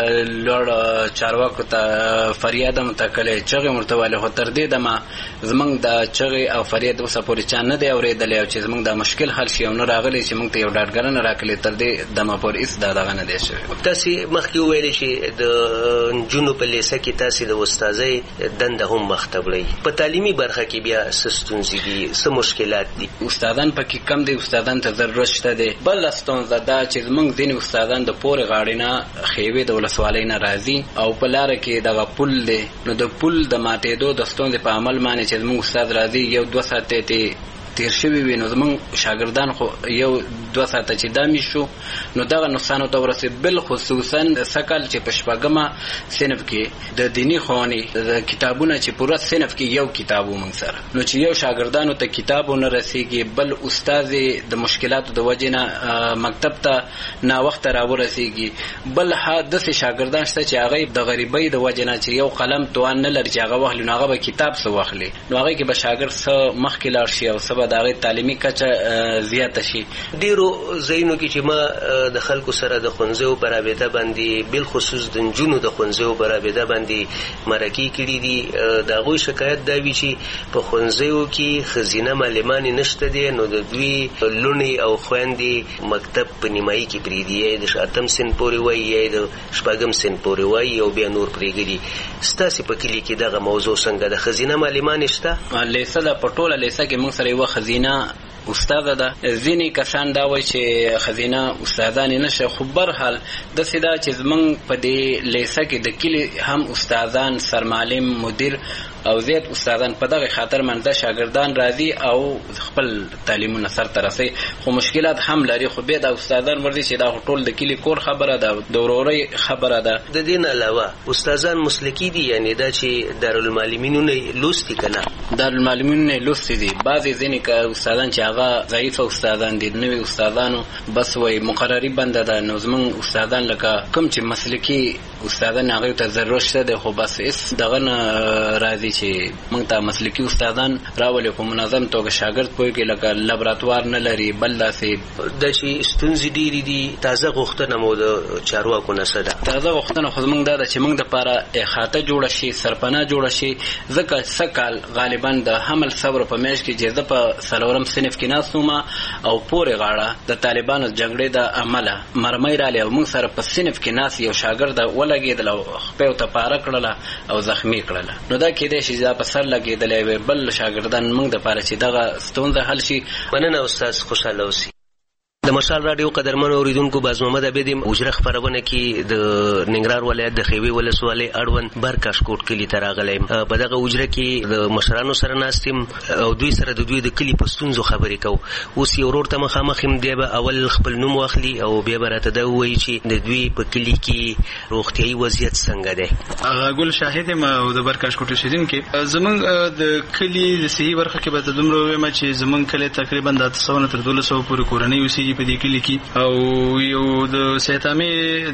لوړ چارواکو ته فریاد هم ته کړی چغې مرته والې خو تر دې دمه زموږ د چغې او فریاد اوسه پورې چا نه دی اورېدلی او چې زموږ دا مشکل حل شي او نه راغلی چې موږ ته یو ډاډګرنه راکړې تر دې دمه پورې هېڅ دا دغه نه دی شوی. تاسې مخکې وویلې چې د نجونو په لیسه کې تاسې د استاذۍ دنده هم مخ ته وړئ. په تعلیمي برخه کې بیا څه ستونزې دي، څه مشکلات دي؟ استادان پکې کم دي، استادان ته ضرورت شته دی. بله ستونزه دا چې زموږ ځینې استادان د پورې غاړې نه خیوې د ولسوالۍ نه راځي او په لاره کې دغه پل دی نو د پل د ماتېدو د ستونزې په عمل باندې چې زموږ استاد راځي یو دوه ساعتې ته تیر شوي وي نو زموږ شاګردان خو یو دوه ساعته چې دامي شو نو دغه نقصانو ته ورسېد. بالخصوصا سکل چې په شپږمه صنف کې د دیني ښوونې د کتابونه چې پوره صنف کې یو کتاب و موږ سره نو چې یو شاګردانو ته کتاب ونه رسېږي، بل استاد د مشکلاتو د وجې نه مکتب ته ناوخته راورسېږي، بل داسې شاګردان شته چې هغه د غریبۍ د وجې نه چې یو قلم توان نه لري چې هغه واخلي نو هغه به کتاب څه واخلي نو هغې کې به شاګرد څه مخکې لاړ شي او څه د هغې تعلیمي کچه زیاته شي. ډېرو ځایونو کې چې ما د خلکو سره د ښوونځیو په رابطه باندې بالخصوص د نجونو د ښوونځیو په رابطه باندې مرکې کړي دي، د هغوی شکایت دا وي چې په ښوونځیو کې ښځینه معلمانې نشته دی نو د دوی لوڼې او خویندې مکتب په نیمایي کې پرېږدي، یا یې د اتم سن پورې وایي یا یې د شپږم سن پورې وایي او بیا نور پرېږدي. ستاسې په کلي کې دغه موضوع څنګه ده؟ ښځینه معلمانې شته؟ لیسه ده، په ټوله لیسه کې موږ سره یوه ښځینه استاده ده. ځینې کسان دا وایي چې ښځینه استادانې نشته، خو برحال داسې ده چې زموږ په دې لیسه کې د کلي هم استادان، سرمعلم، مدیر او زیات استادان په دغه خاطر منده شاګردان راځي او خپل تعلیمونه سرته رسوي، خو مشکلات هم لري. خو بیا د استادان ورځي چې دا ټول د کلي کور خبره ده، د ورورۍ خبره ده. د دې نه علاوه استادان مسلکي دي، یعنې دا چې دارالمعلمینونه لوستي که نه؟ دارالمعلمینونه لوستي دي. بعضې ځینې استادان چې هغه ضعیفه استادان دي، نوي استادانو بس وایي مقرري بنده ده نو زموږ استادان لکه کوم چې مسلکي استادان هغوی ته ضرورت شته دی خو بس هېڅ دغه نه راځي چې موږ ته مسلکي استادان راولي په منظم توګه شاګرد پوهېږي لکه لابراتوار نه لري. بل داسې دا چې ستونزې ډېرې دي، تازه غوښتنه مو د چارواکو نه څه ده؟ تازه غوښتنه خو زموږ دا ده چې موږ دپاره احاطه جوړه شي، سرپناه جوړه شي. ځکه څه کال غالبا د حمل صبر په میاشت کې چې زه په څلورم صنف کې ناست وم او پورې غاړه د طالبانو جګړې د امله مرمۍ رالی او موږ سره په صنف کې ناست یو شاګرد ولګېدله او خپې ورته پاره کړله او زخمي کړله نو دا کېدی شي دا په سر لګېدلی وي. بل شاګردان موږ دپاره چې دغه ستونزه حل شي. مننه استاد، خوشحاله اوسئ. د مشال رادیو قدرمن اوریدونکو، باز محمد عبید اجره خبرونه کې د ننګرهار ولایت د خیوي ولسوالۍ اړوند برکاشکوټ کلي ته راغلی. په دغه اجره کې د مشرانو سره ناست یم او دوی سره د دوی د کلي په ستونزو خبرې کوو. اوس یو ورور ته مخامخ یم، دی به اول خپل نوم واخلي او بیا به راته دا ووایي چې د دوی په کلي کې روغتیایي وضعیت څنګه دی. ګل شاهد یم او د برکاشکوټ اوسېدونکی. زموږ د کلي د صحي برخه کې به ته دومره ووایم چې زموږ کلی تقریبا د اته سوه نه تر دولس سوه پورې کورنۍ اوسېږي په دې کلي کې او یو د سیتامې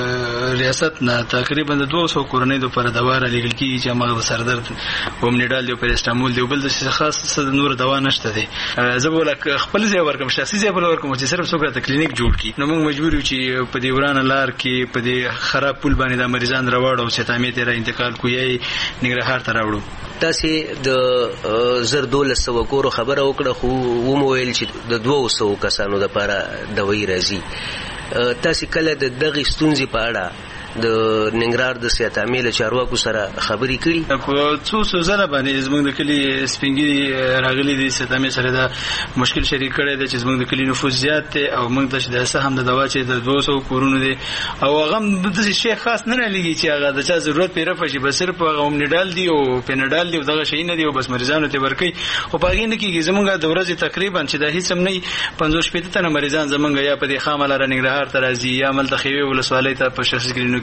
د ریاست نه تقریبا د دوه سوه کورنۍ دپاره دوا رالیږل کېږي چې هماغه د سردرد اومنیډال دی او پیرسټامول دی او بل داسې خاص څه د نور دوا نشته دی. زه به ولکه خپل ځای ورکړم، شخصي ځای به ورکړم چې صرف څوک راته کلینیک جوړ کړي. نو موږ مجبور یو چې په دې ورانه لار کې په دې خراب پل باندې د مریضان راوړو او سیتامې ته را انتقال کړو یا یې ننګرهار ته راوړو. تاسې د زر دولس سوه کورو خبره وکړه خو ومو ویل چې د دوو سوو کسانو دپاره دوایي راځي. تاسې کله د دغې ستونزې په اړه د ننګرهار د سیاتامې له چارواکو سره خبرې کړي؟ په څو څو ځله باندې زموږ د کلي سپین ږیري راغلي دي، سیاتامې سره دا مشکل شریک کړی دی چې زموږ د کلي نفوس زیات دی او موږ ته چې د څه هم د دوا چې د دوه سوو کورونو دی او هغه هم داسې شی خاص نه رالیږي چې هغه د چا ضرورت پرې رفع شي، بس صرف هغه اومنیډال دی او پیناډال دی او دغه شی نه دی او بس مریضانو ته ورکوي. خو په هغې نه کېږي. زموږ د ورځې تقریبا چې دا هېڅ هم نه وي پنځوس شپېته تنه مریضان زموږ یا په دې خامه لاره ننګرهار ته راځي یا هملته خیوې ولسوالۍ ته په شخصي کلینیک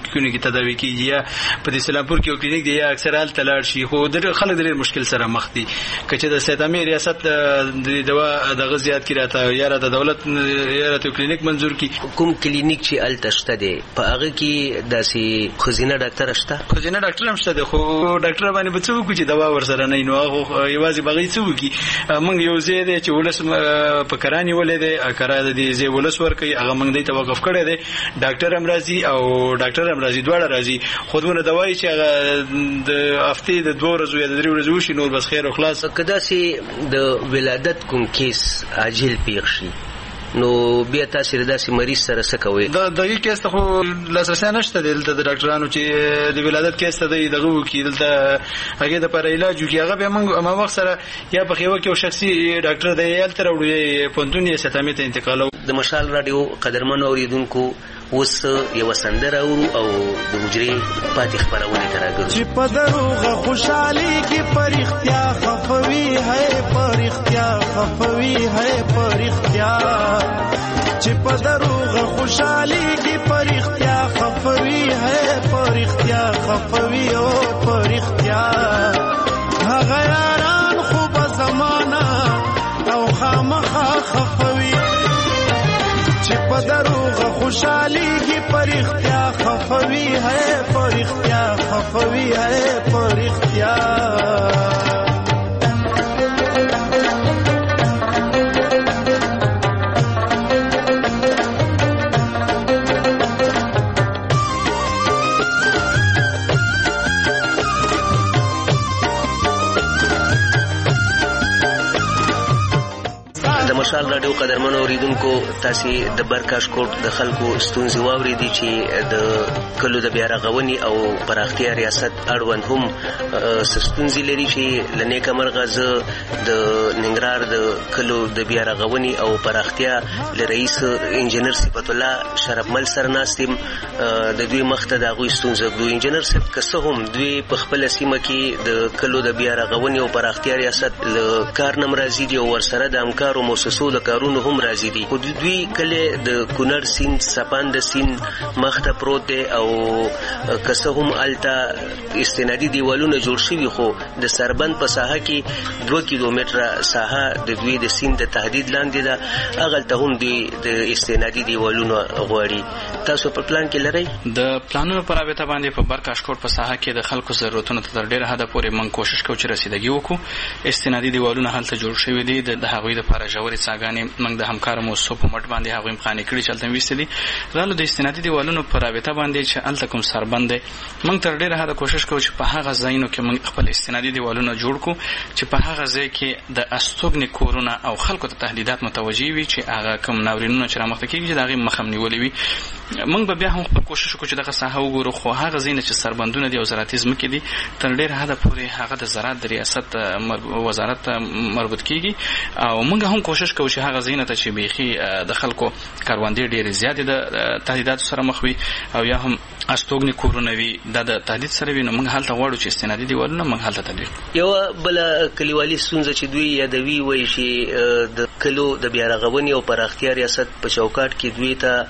کلینیکونو کې تداوي کیږي یا په دې سلامپور کې یو کلینیک دی یا اکثر حالت لاړ شي خو د خلک ډېر مشکل سره مخ دي کچې د سیدامي ریاست د دوا د غزيات کې راته یا د دولت یا د کلینیک منظور کی کوم کلینیک چې التشته دی په هغه کې داسې خزینه ډاکټر شته خزینه ډاکټر هم شته دی خو ډاکټر باندې به څه وکړي چې دوا ورسره نه نو هغه یوازې بغي څه وکړي موږ یو ځای دی چې ولس په کرانی ولې دی کرا د دې ځای ولس ورکي هغه موږ دې توقف کړی دی ډاکټر هم راځي او ډاکټر هم راځي دواړه راځي خودونه دوايي چې هغه د هفته د دوه ورځې یا د درې ورځې وشي نور بس خیر او خلاص کدا سي د ولادت کوم کیس عاجل پیښ شي نو بیا تاسو داسې مریض سره څه کوئ د دغه کیس ته خو لاسرسي نشته دلته د ډاکټرانو چې د ولادت کیس ته دغه وکي دلته هغه د پر علاج وکي هغه به موږ ما وخت سره یا په خیوه کې یو شخصي ډاکټر دی یال تر وړي پونتونی ستامي ته انتقالو د مشال رادیو قدرمن اوریدونکو اوس یو سندره او د مجري پاتې خبرونه تراګو چې په دروغه خوشحالي کې پر اختیا خفوي ہے پر اختیا خفوي ہے پر اختیا چې په دروغه خوشحالي کې پر اختیا خفوي ہے پر اختیا خفوي او پر اختیا هغه یاران خوب زمانہ او خامخا خفوي چې په دروغه خوشحالي کې پر اختیا خفوي ہے پر اختیا خفوي ہے پر اختیا مشال رادیو قدرمن اوریدونکو تاسو د برکاش کوټ د خلکو ستونزې واوریدي چې د کلو د بیا رغونی او پراختیا ریاست اړوند هم ستونزې لري چې لنیک مرغز د ننګرهار د کلو د بیا رغونی او پراختیا لرئیس انجنیر صفت الله شرفمل سرناستم د دوی مخته د غوي ستونزې دوی انجنیر صفت کسه هم دوی په خپل سیمه کې د کلو د بیا رغونی او پراختیا ریاست ل کار نمرازي دی او ورسره د همکارو مؤسسو د کارونو هم راځي دي خو دوی کله د کونړ سیند سپاند سیند مخته پروت دی او کسه هم التا استنادي دیوالونه جوړ شوي خو د سربند په ساحه کې دوه کیلومتره ساحه د دوی د سیند د تهدید لاندې ده هغه ته هم دی د استنادي دیوالونه غواړي تاسو په پلان کې لرئ د پلانونو پر رابطه باندې په برکاشکوټ په ساحه کې د خلکو ضرورتونو ته تر ډیره حد پورې من کوشش کوو چې رسیدګي وکړو استنادي دیوالونه هلته جوړ شوي دي د هغوی د لپاره ژورې څاګانې موږ د همکار موسسو په مټ باندې هغوی امکان کړي چې هلته ویستې دي رالو د استنادي دیوالونو پر رابطه باندې چې هلته کوم سربند دی موږ تر ډیره حد کوشش کوو چې په هغه ځایونو کې موږ خپل استنادي دیوالونه جوړ کړو چې په هغه ځای کې د استوګنې کورونه او خلکو ته تهدیدات متوجي وي چې هغه کوم ناورینونه چې رامخته کېږي چې د هغې مخه نیولې وي موږ به بیا هم خپل کوشش وکړو چې دغه ساحه وګورو خو هغه ځایونه چې سربندونه دي او زراعتي ځمکې دي تر ډیره حده پورې هغه د زراعت د ریاست وزارت ته مربوط کېږي او موږ هم کوشش کوو چې هغه ځایونه ته چې بیخي د خلکو کروندې ډېرې زیاتې د تهدیداتو سره مخ وي او یا هم استوګنې کورونه وي دا د تهدید سره وي نو موږ هلته غواړو چې استنادي دیوالونه موږ هلته تطبیق یوه بله کلیوالي ستونزه چې دوی یادوي وایي چې د کلو د بیا رغونې او پراختیا ریاست په چوکاټ کې دوی ته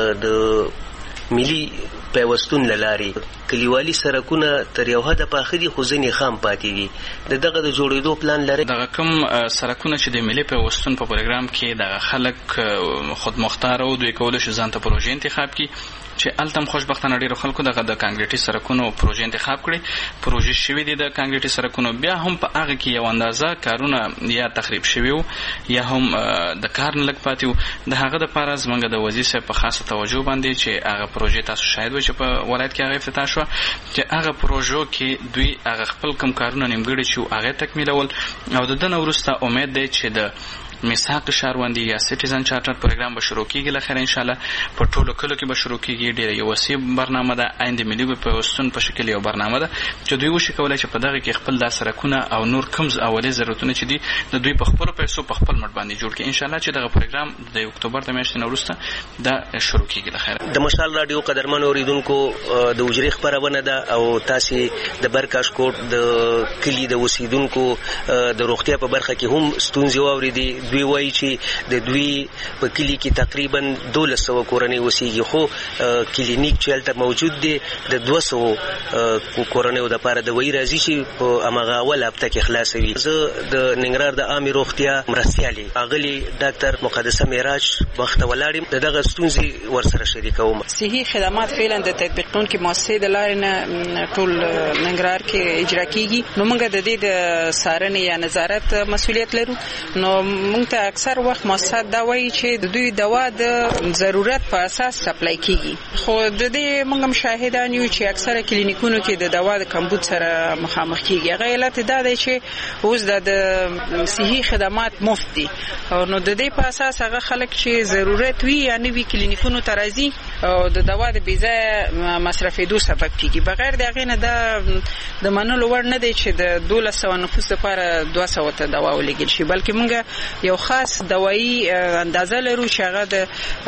د ملي پیوستون لاري کلیوالي سرکونه تر یو حد پاخه دي خو ځینې خام پاتې دي د دغه د جوړېدو پلان لري دغه کوم سرکونه چې د ملي پیوستون په پروګرام کې دغه خلک خودمختار او دوی کولای شي ځان ته پروژې انتخاب کړي چې التم خوشبختانه ډیرو خلکو دغه د کانکریټي سرکونو پروژې انتخاب کړي پروژې شوي دي د کانکریټي سرکونو بیا هم په هغه کې یو اندازه کارونه یا تخریب شوي یا هم د کار نه لږ پاتې وو د هغه دپاره زموږ د وزیر صاحب په خاصه توجه باندې چې هغه پروژې تاسو شاید وي چې په ولایت کې هغه افتتاح شوه چې هغه پروژو کې دوی هغه خپل کوم کارونه نیمګړي چې وو هغه تکمیلول او د دې نه وروسته امید دی چې د میثاق شهروندي یا سټیزن چارټر پروګرام به شروع کیږي لخر ان شاء الله په ټولو کلو کې به شروع کیږي ډیره یو وسیع برنامه ده آینده ملي پیوستون په شکل یو برنامه ده چې دوی وشي کولای چې په دغه کې خپل د سرکونه او نور کمز اولي ضرورتونه چې دي د دوی په خپل پیسو په خپل مټ باندې جوړ کړي ان شاء الله چې دغه پروګرام د اکتوبر د میاشتې وروسته دا شروع کیږي لخر د مشال رادیو قدرمن اوریدونکو د وجري خبرونه ده او تاسو د برکاش کوټ د کلی د وسیدونکو د روغتیا په برخه کې هم ستونزې واوریدي دوی وایي چې د دوی په کلی کې تقریبا دولس سوه کورنۍ اوسېږي، خو کلینیک چې هلته موجود دی د دوه سوو کورنیو دپاره دوايي راځي چې په هماغه اول هفته کې خلاصوي. زه د ننګرهار د عامې روغتیا مرستیالې ښاغلي ډاکټر مقدسه معراج مخ ته ولاړ یم، د دغه ستونزې ورسره شریکوم. صحي خدمات فعلا د تطبیق کوونکې مؤسسې د لارې نه ټول ننګرهار کې اجرا کیږي. نو موږ د دې د څارنې یا نظارت مسؤلیت لرو. نو موږ ته اکثر وخت مؤسسات دا وایي چې د دوی دوا د ضرورت په اساس سپلای کیږي، خو د دې موږ هم شاهدان یو چې اکثره کلینیکونو کې د دوا د کمبود سره مخامخ کیږي. هغه علت دا دی چې اوس د صحي خدمات مفت دي، نو د دې په اساس هغه خلک چې ضرورت وي یا نه وي کلینیکونو ته راځي او د دوا د بې ځایه مصرفېدو سبب کیږي. بغیر د هغې نه دا د منلو وړ نه دی چې د دولس سوه نفوس لپاره دوه سوه ته دوا ولېږل شي، بلکې موږ یو خاص دوایي اندازه لرو چې هغه د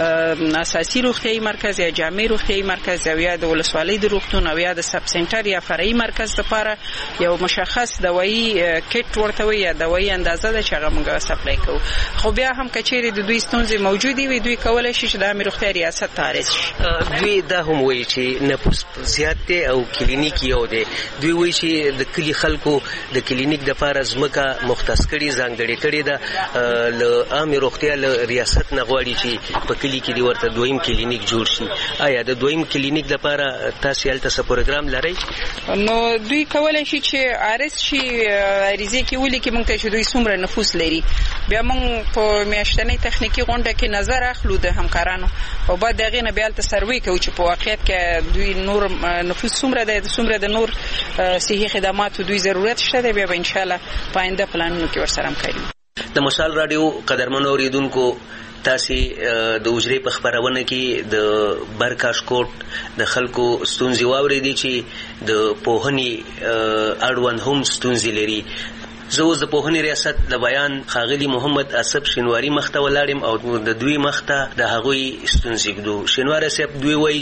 اساسي روغتیایي مرکز یا جامع روغتیایي مرکز او یا د ولسوالۍ د روغتون او یا د سب سنټر یا فرعي مرکز لپاره یو مشخص دوایي کټ ورته وي یا دوایي اندازه ده چې هغه موږ سپلای کوو. خو بیا هم که چیرې د دوی ستونزې موجودې وي دوی کولی شي چې د عامې روغتیا ریاست ته عرض شي. دوی دا هم وایي چې نفوس زیات دی او کلینیک یو دی. دوی وایي چې د کلي خلکو د کلینیک دپاره ځمکه مختص کړي ځانګړې کړې ده، له عامې روغتیا له ریاست نه غواړي چې په کلي کې دې ورته دویم کلینیک جوړ شي. آیا د دویم کلینیک دپاره تاسې هلته څه پروګرام لرئ؟ نو دوی کولی شي چې عرض شي عریضې کې ولیکي موږ ته چې دوی څومره نفوس لري، بیا موږ په میاشتنۍ تخنیکي غونډه کې نظر اخلو د همکارانو او بعد د هغې نه بیا هلته سروې کوو چې په واقعیت کې دوی نور نفوس څومره دی، څومره د نور صحي خدماتو دوی ضرورت شته دی، بیا به انشاءالله په آینده پلانونو کې ورسره همکاري. د مشال راډیو قدرمنو اوریدونکو، تاسې د اوجرې په خپرونه کې د برکاشکوټ د خلکو ستونزې واورېدې چې د پوهنې اړوند هم ستونزې لري. زه اوس د پوهنې ریاست د بیان ښاغلي محمد اسب شینواري مخ ته ولاړ یم او د دوی مخ ته د هغوی ستونزې ږدو. شینواری صاحب دوی وایي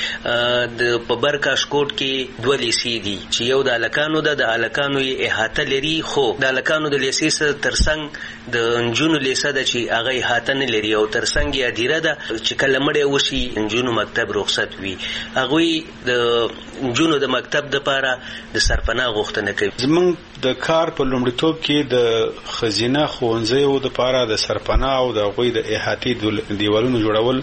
چې د په برکاشکوټ کې دوه لیسې دي چې یو د هلکانو ده، د هلکانو یې احاطه لري، خو د هلکانو د لیسې سره تر څنګ د نجونو لیسه ده چې هغه احاطه نه لري او تر څنګ یې هدیره ده چې کله مړی وشي نجونو مکتب رخصت وي. هغوی د نجونو د مکتب دپاره د سرپناه غوښتنه کوي. زمونږ د کار په لومړیتوب کې د ښځینه ښوونځیو دپاره د سرپناه او د هغوی د احاطې دیوالونو جوړول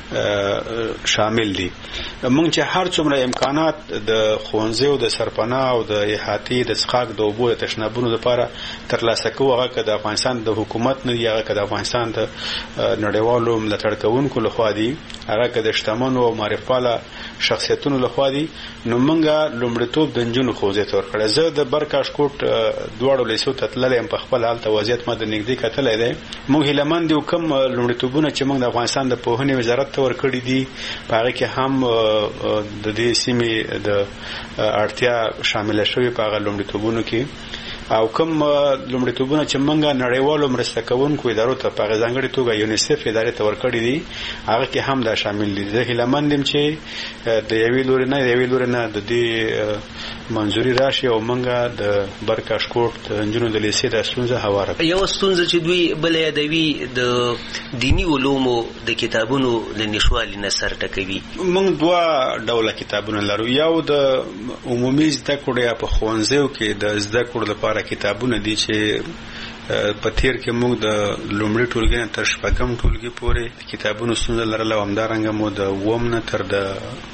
شامل دي. موږ چې هر څومره امکانات د ښوونځیو د سرپناه او د احاطې د څښاک د اوبو د تشنابونو لپاره ترلاسه کوو، هغه که د افغانستان د حکومت نه دي، هغه که د افغانستان د نړیوالو ملاتړ کوونکو لخوا دي، هغه که د شتمنو او معرفپاله شخصیتونو لخوا دي، نو موږ لومړیتوب د نجونو ښوونځي ته ورکړی. زه د برکاشکوټ دواړو لیسو ته تللی یم، په خپل هلته وضعیت ما د نږدې کتلی دی. موږ هیلهمند یو کوم لومړیتوبونه چې موږ د افغانستان د پوهنې وزارت ته ورکړي دي په هغې کې هم د دې سیمې د اړتیا شامله شوې په هغه لومړیتوبونو کې، او کوم لومړیتوبونه چې موږ نړیوالو مرسته کوونکو ادارو ته په هغه ځانګړې توګه یونیسف ادارې ته ورکړي دي هغه کې هم دا شامل دي. زه هیلهمند یم چې د یوې لورې نه د یوې لورې نه د دې منظوري راشي او موږ د برکاشکوټ د نجونو د لیسې د ستونزه هواره کړو. یوه ستونزه چې دوی بله یادوي د دیني علومو د کتابونو د نشوالي نه سر ټکوي. موږ دوه ډوله کتابونه لرو، یو د عمومي زده کړو یا په ښوونځیو کې د زده کړو لپاره کتابونه دي چې په تیر کې موږ د لومړي ټولګي نه تر شپږم ټولګي پورې کتابونو ستونزه لرله او همدارنګه مو د اووم نه تر د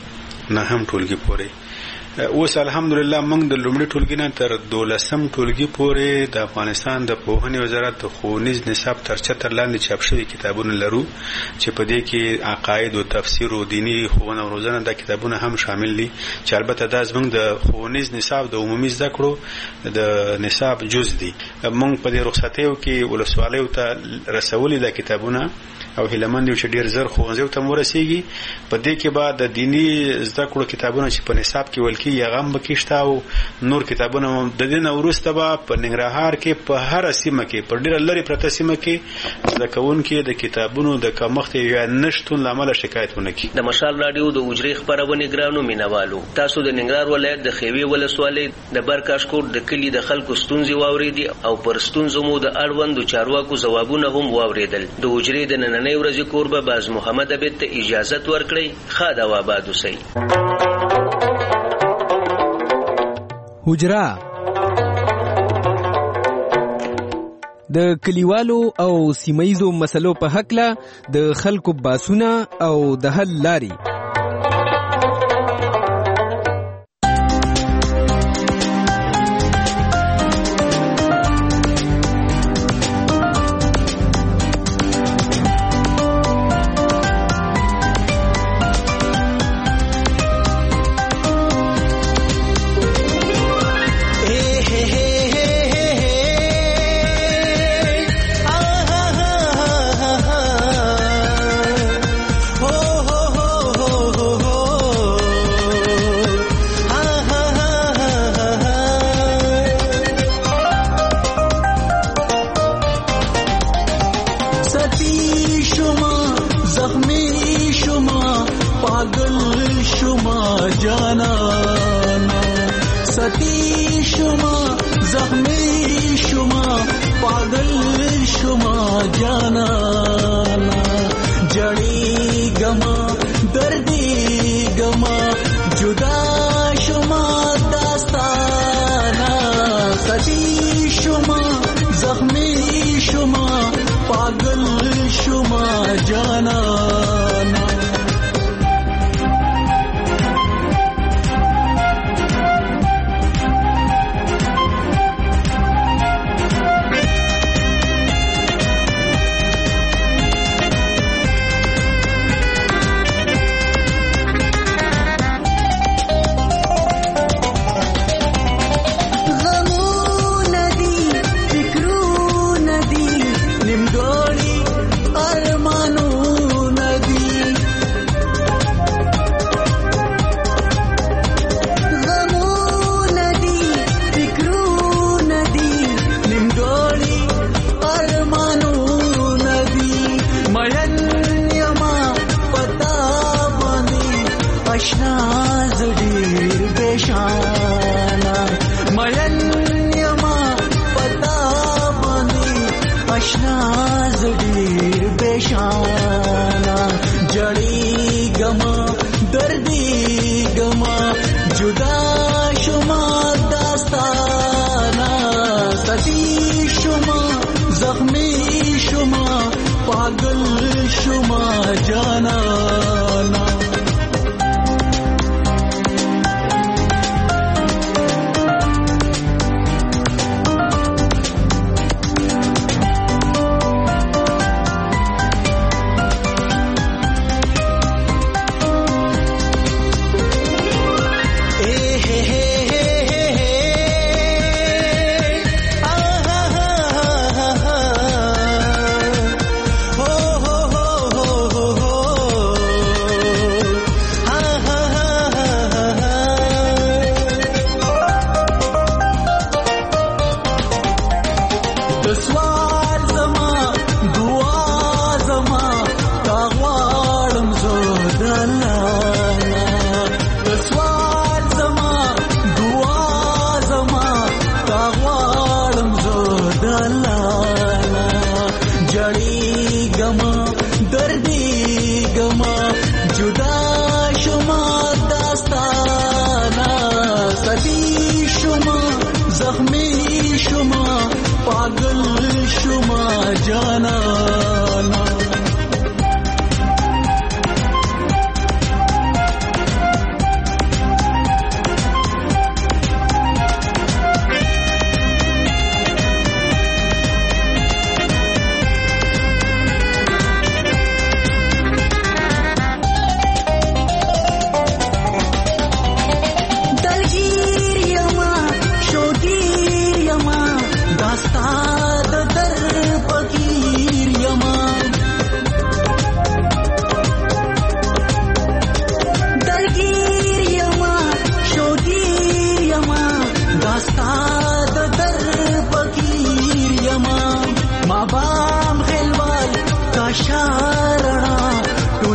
نهم ټولګي پورې. اوس الحمدلله موږ د لومړي ټولګي نه تر دولسم ټولګي پورې د افغانستان د پوهنې وزارت د ښوونیز نصاب تر چتر لاندې چاپ شوي کتابونه لرو چې په دې کې عقاید او تفسیر او دیني ښوونه او روزنه دا کتابونه هم شامل دي چې البته دا زموږ د ښوونیز نصاب د عمومي زده کړو د نصاب جز دي. موږ په دې رخصتیو کې ولسوالیو ته رسولي دا کتابونه او هیلهمند یو چې ډېر زر ښوونځیو ته ورسیږي. په دې کې به د دیني زده کړو کتابونه چې په نصاب کې ویل کېږي هغه هم پکې شته او نور کتابونه. د دې نه وروسته به په ننګرهار کې په هره سیمه کې په ډېره لرې پرته سیمه کې زده کوونکي د کتابونو د کمښت یا نشتون له لامل شکایت ونه کړي. د مشال رادیو د اجرې خبرونه ګرانو مینوالو، تاسو د ننګرهار ولایت د خیوي ولسوالۍ د برکاشکوټ د کلی د خلکو ستونزې واوریدي او پر ستونزو مو د اړوندو چارواکو ځوابونه هم واوریدل. د اجرې د نننۍ ورځې کوربه باز محمد عبید ته اجازه ورکړئ. خاده و آباد اوسئ. حجره د کلیوالو او سیمایزو مسلو په حقله د خلکو باسونه او د حل لاري.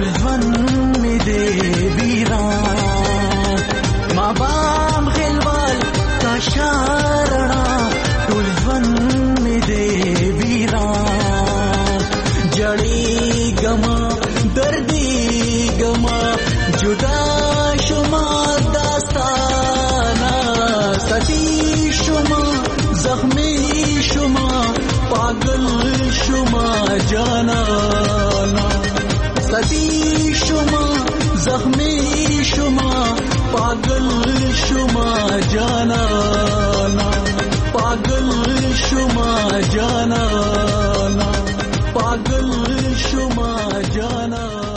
ژوند می دې ویران ما بام خلوال کا شارنا ټول ژوند می دې ویران جړې ګما دردي ګما جدا شما داستانا ستی شما زخمی شما पागल शुमा जाना सती शुमा जख्मी शुमा पागल शुमा जाना पागल शुमा जाना पागल शुमा जाना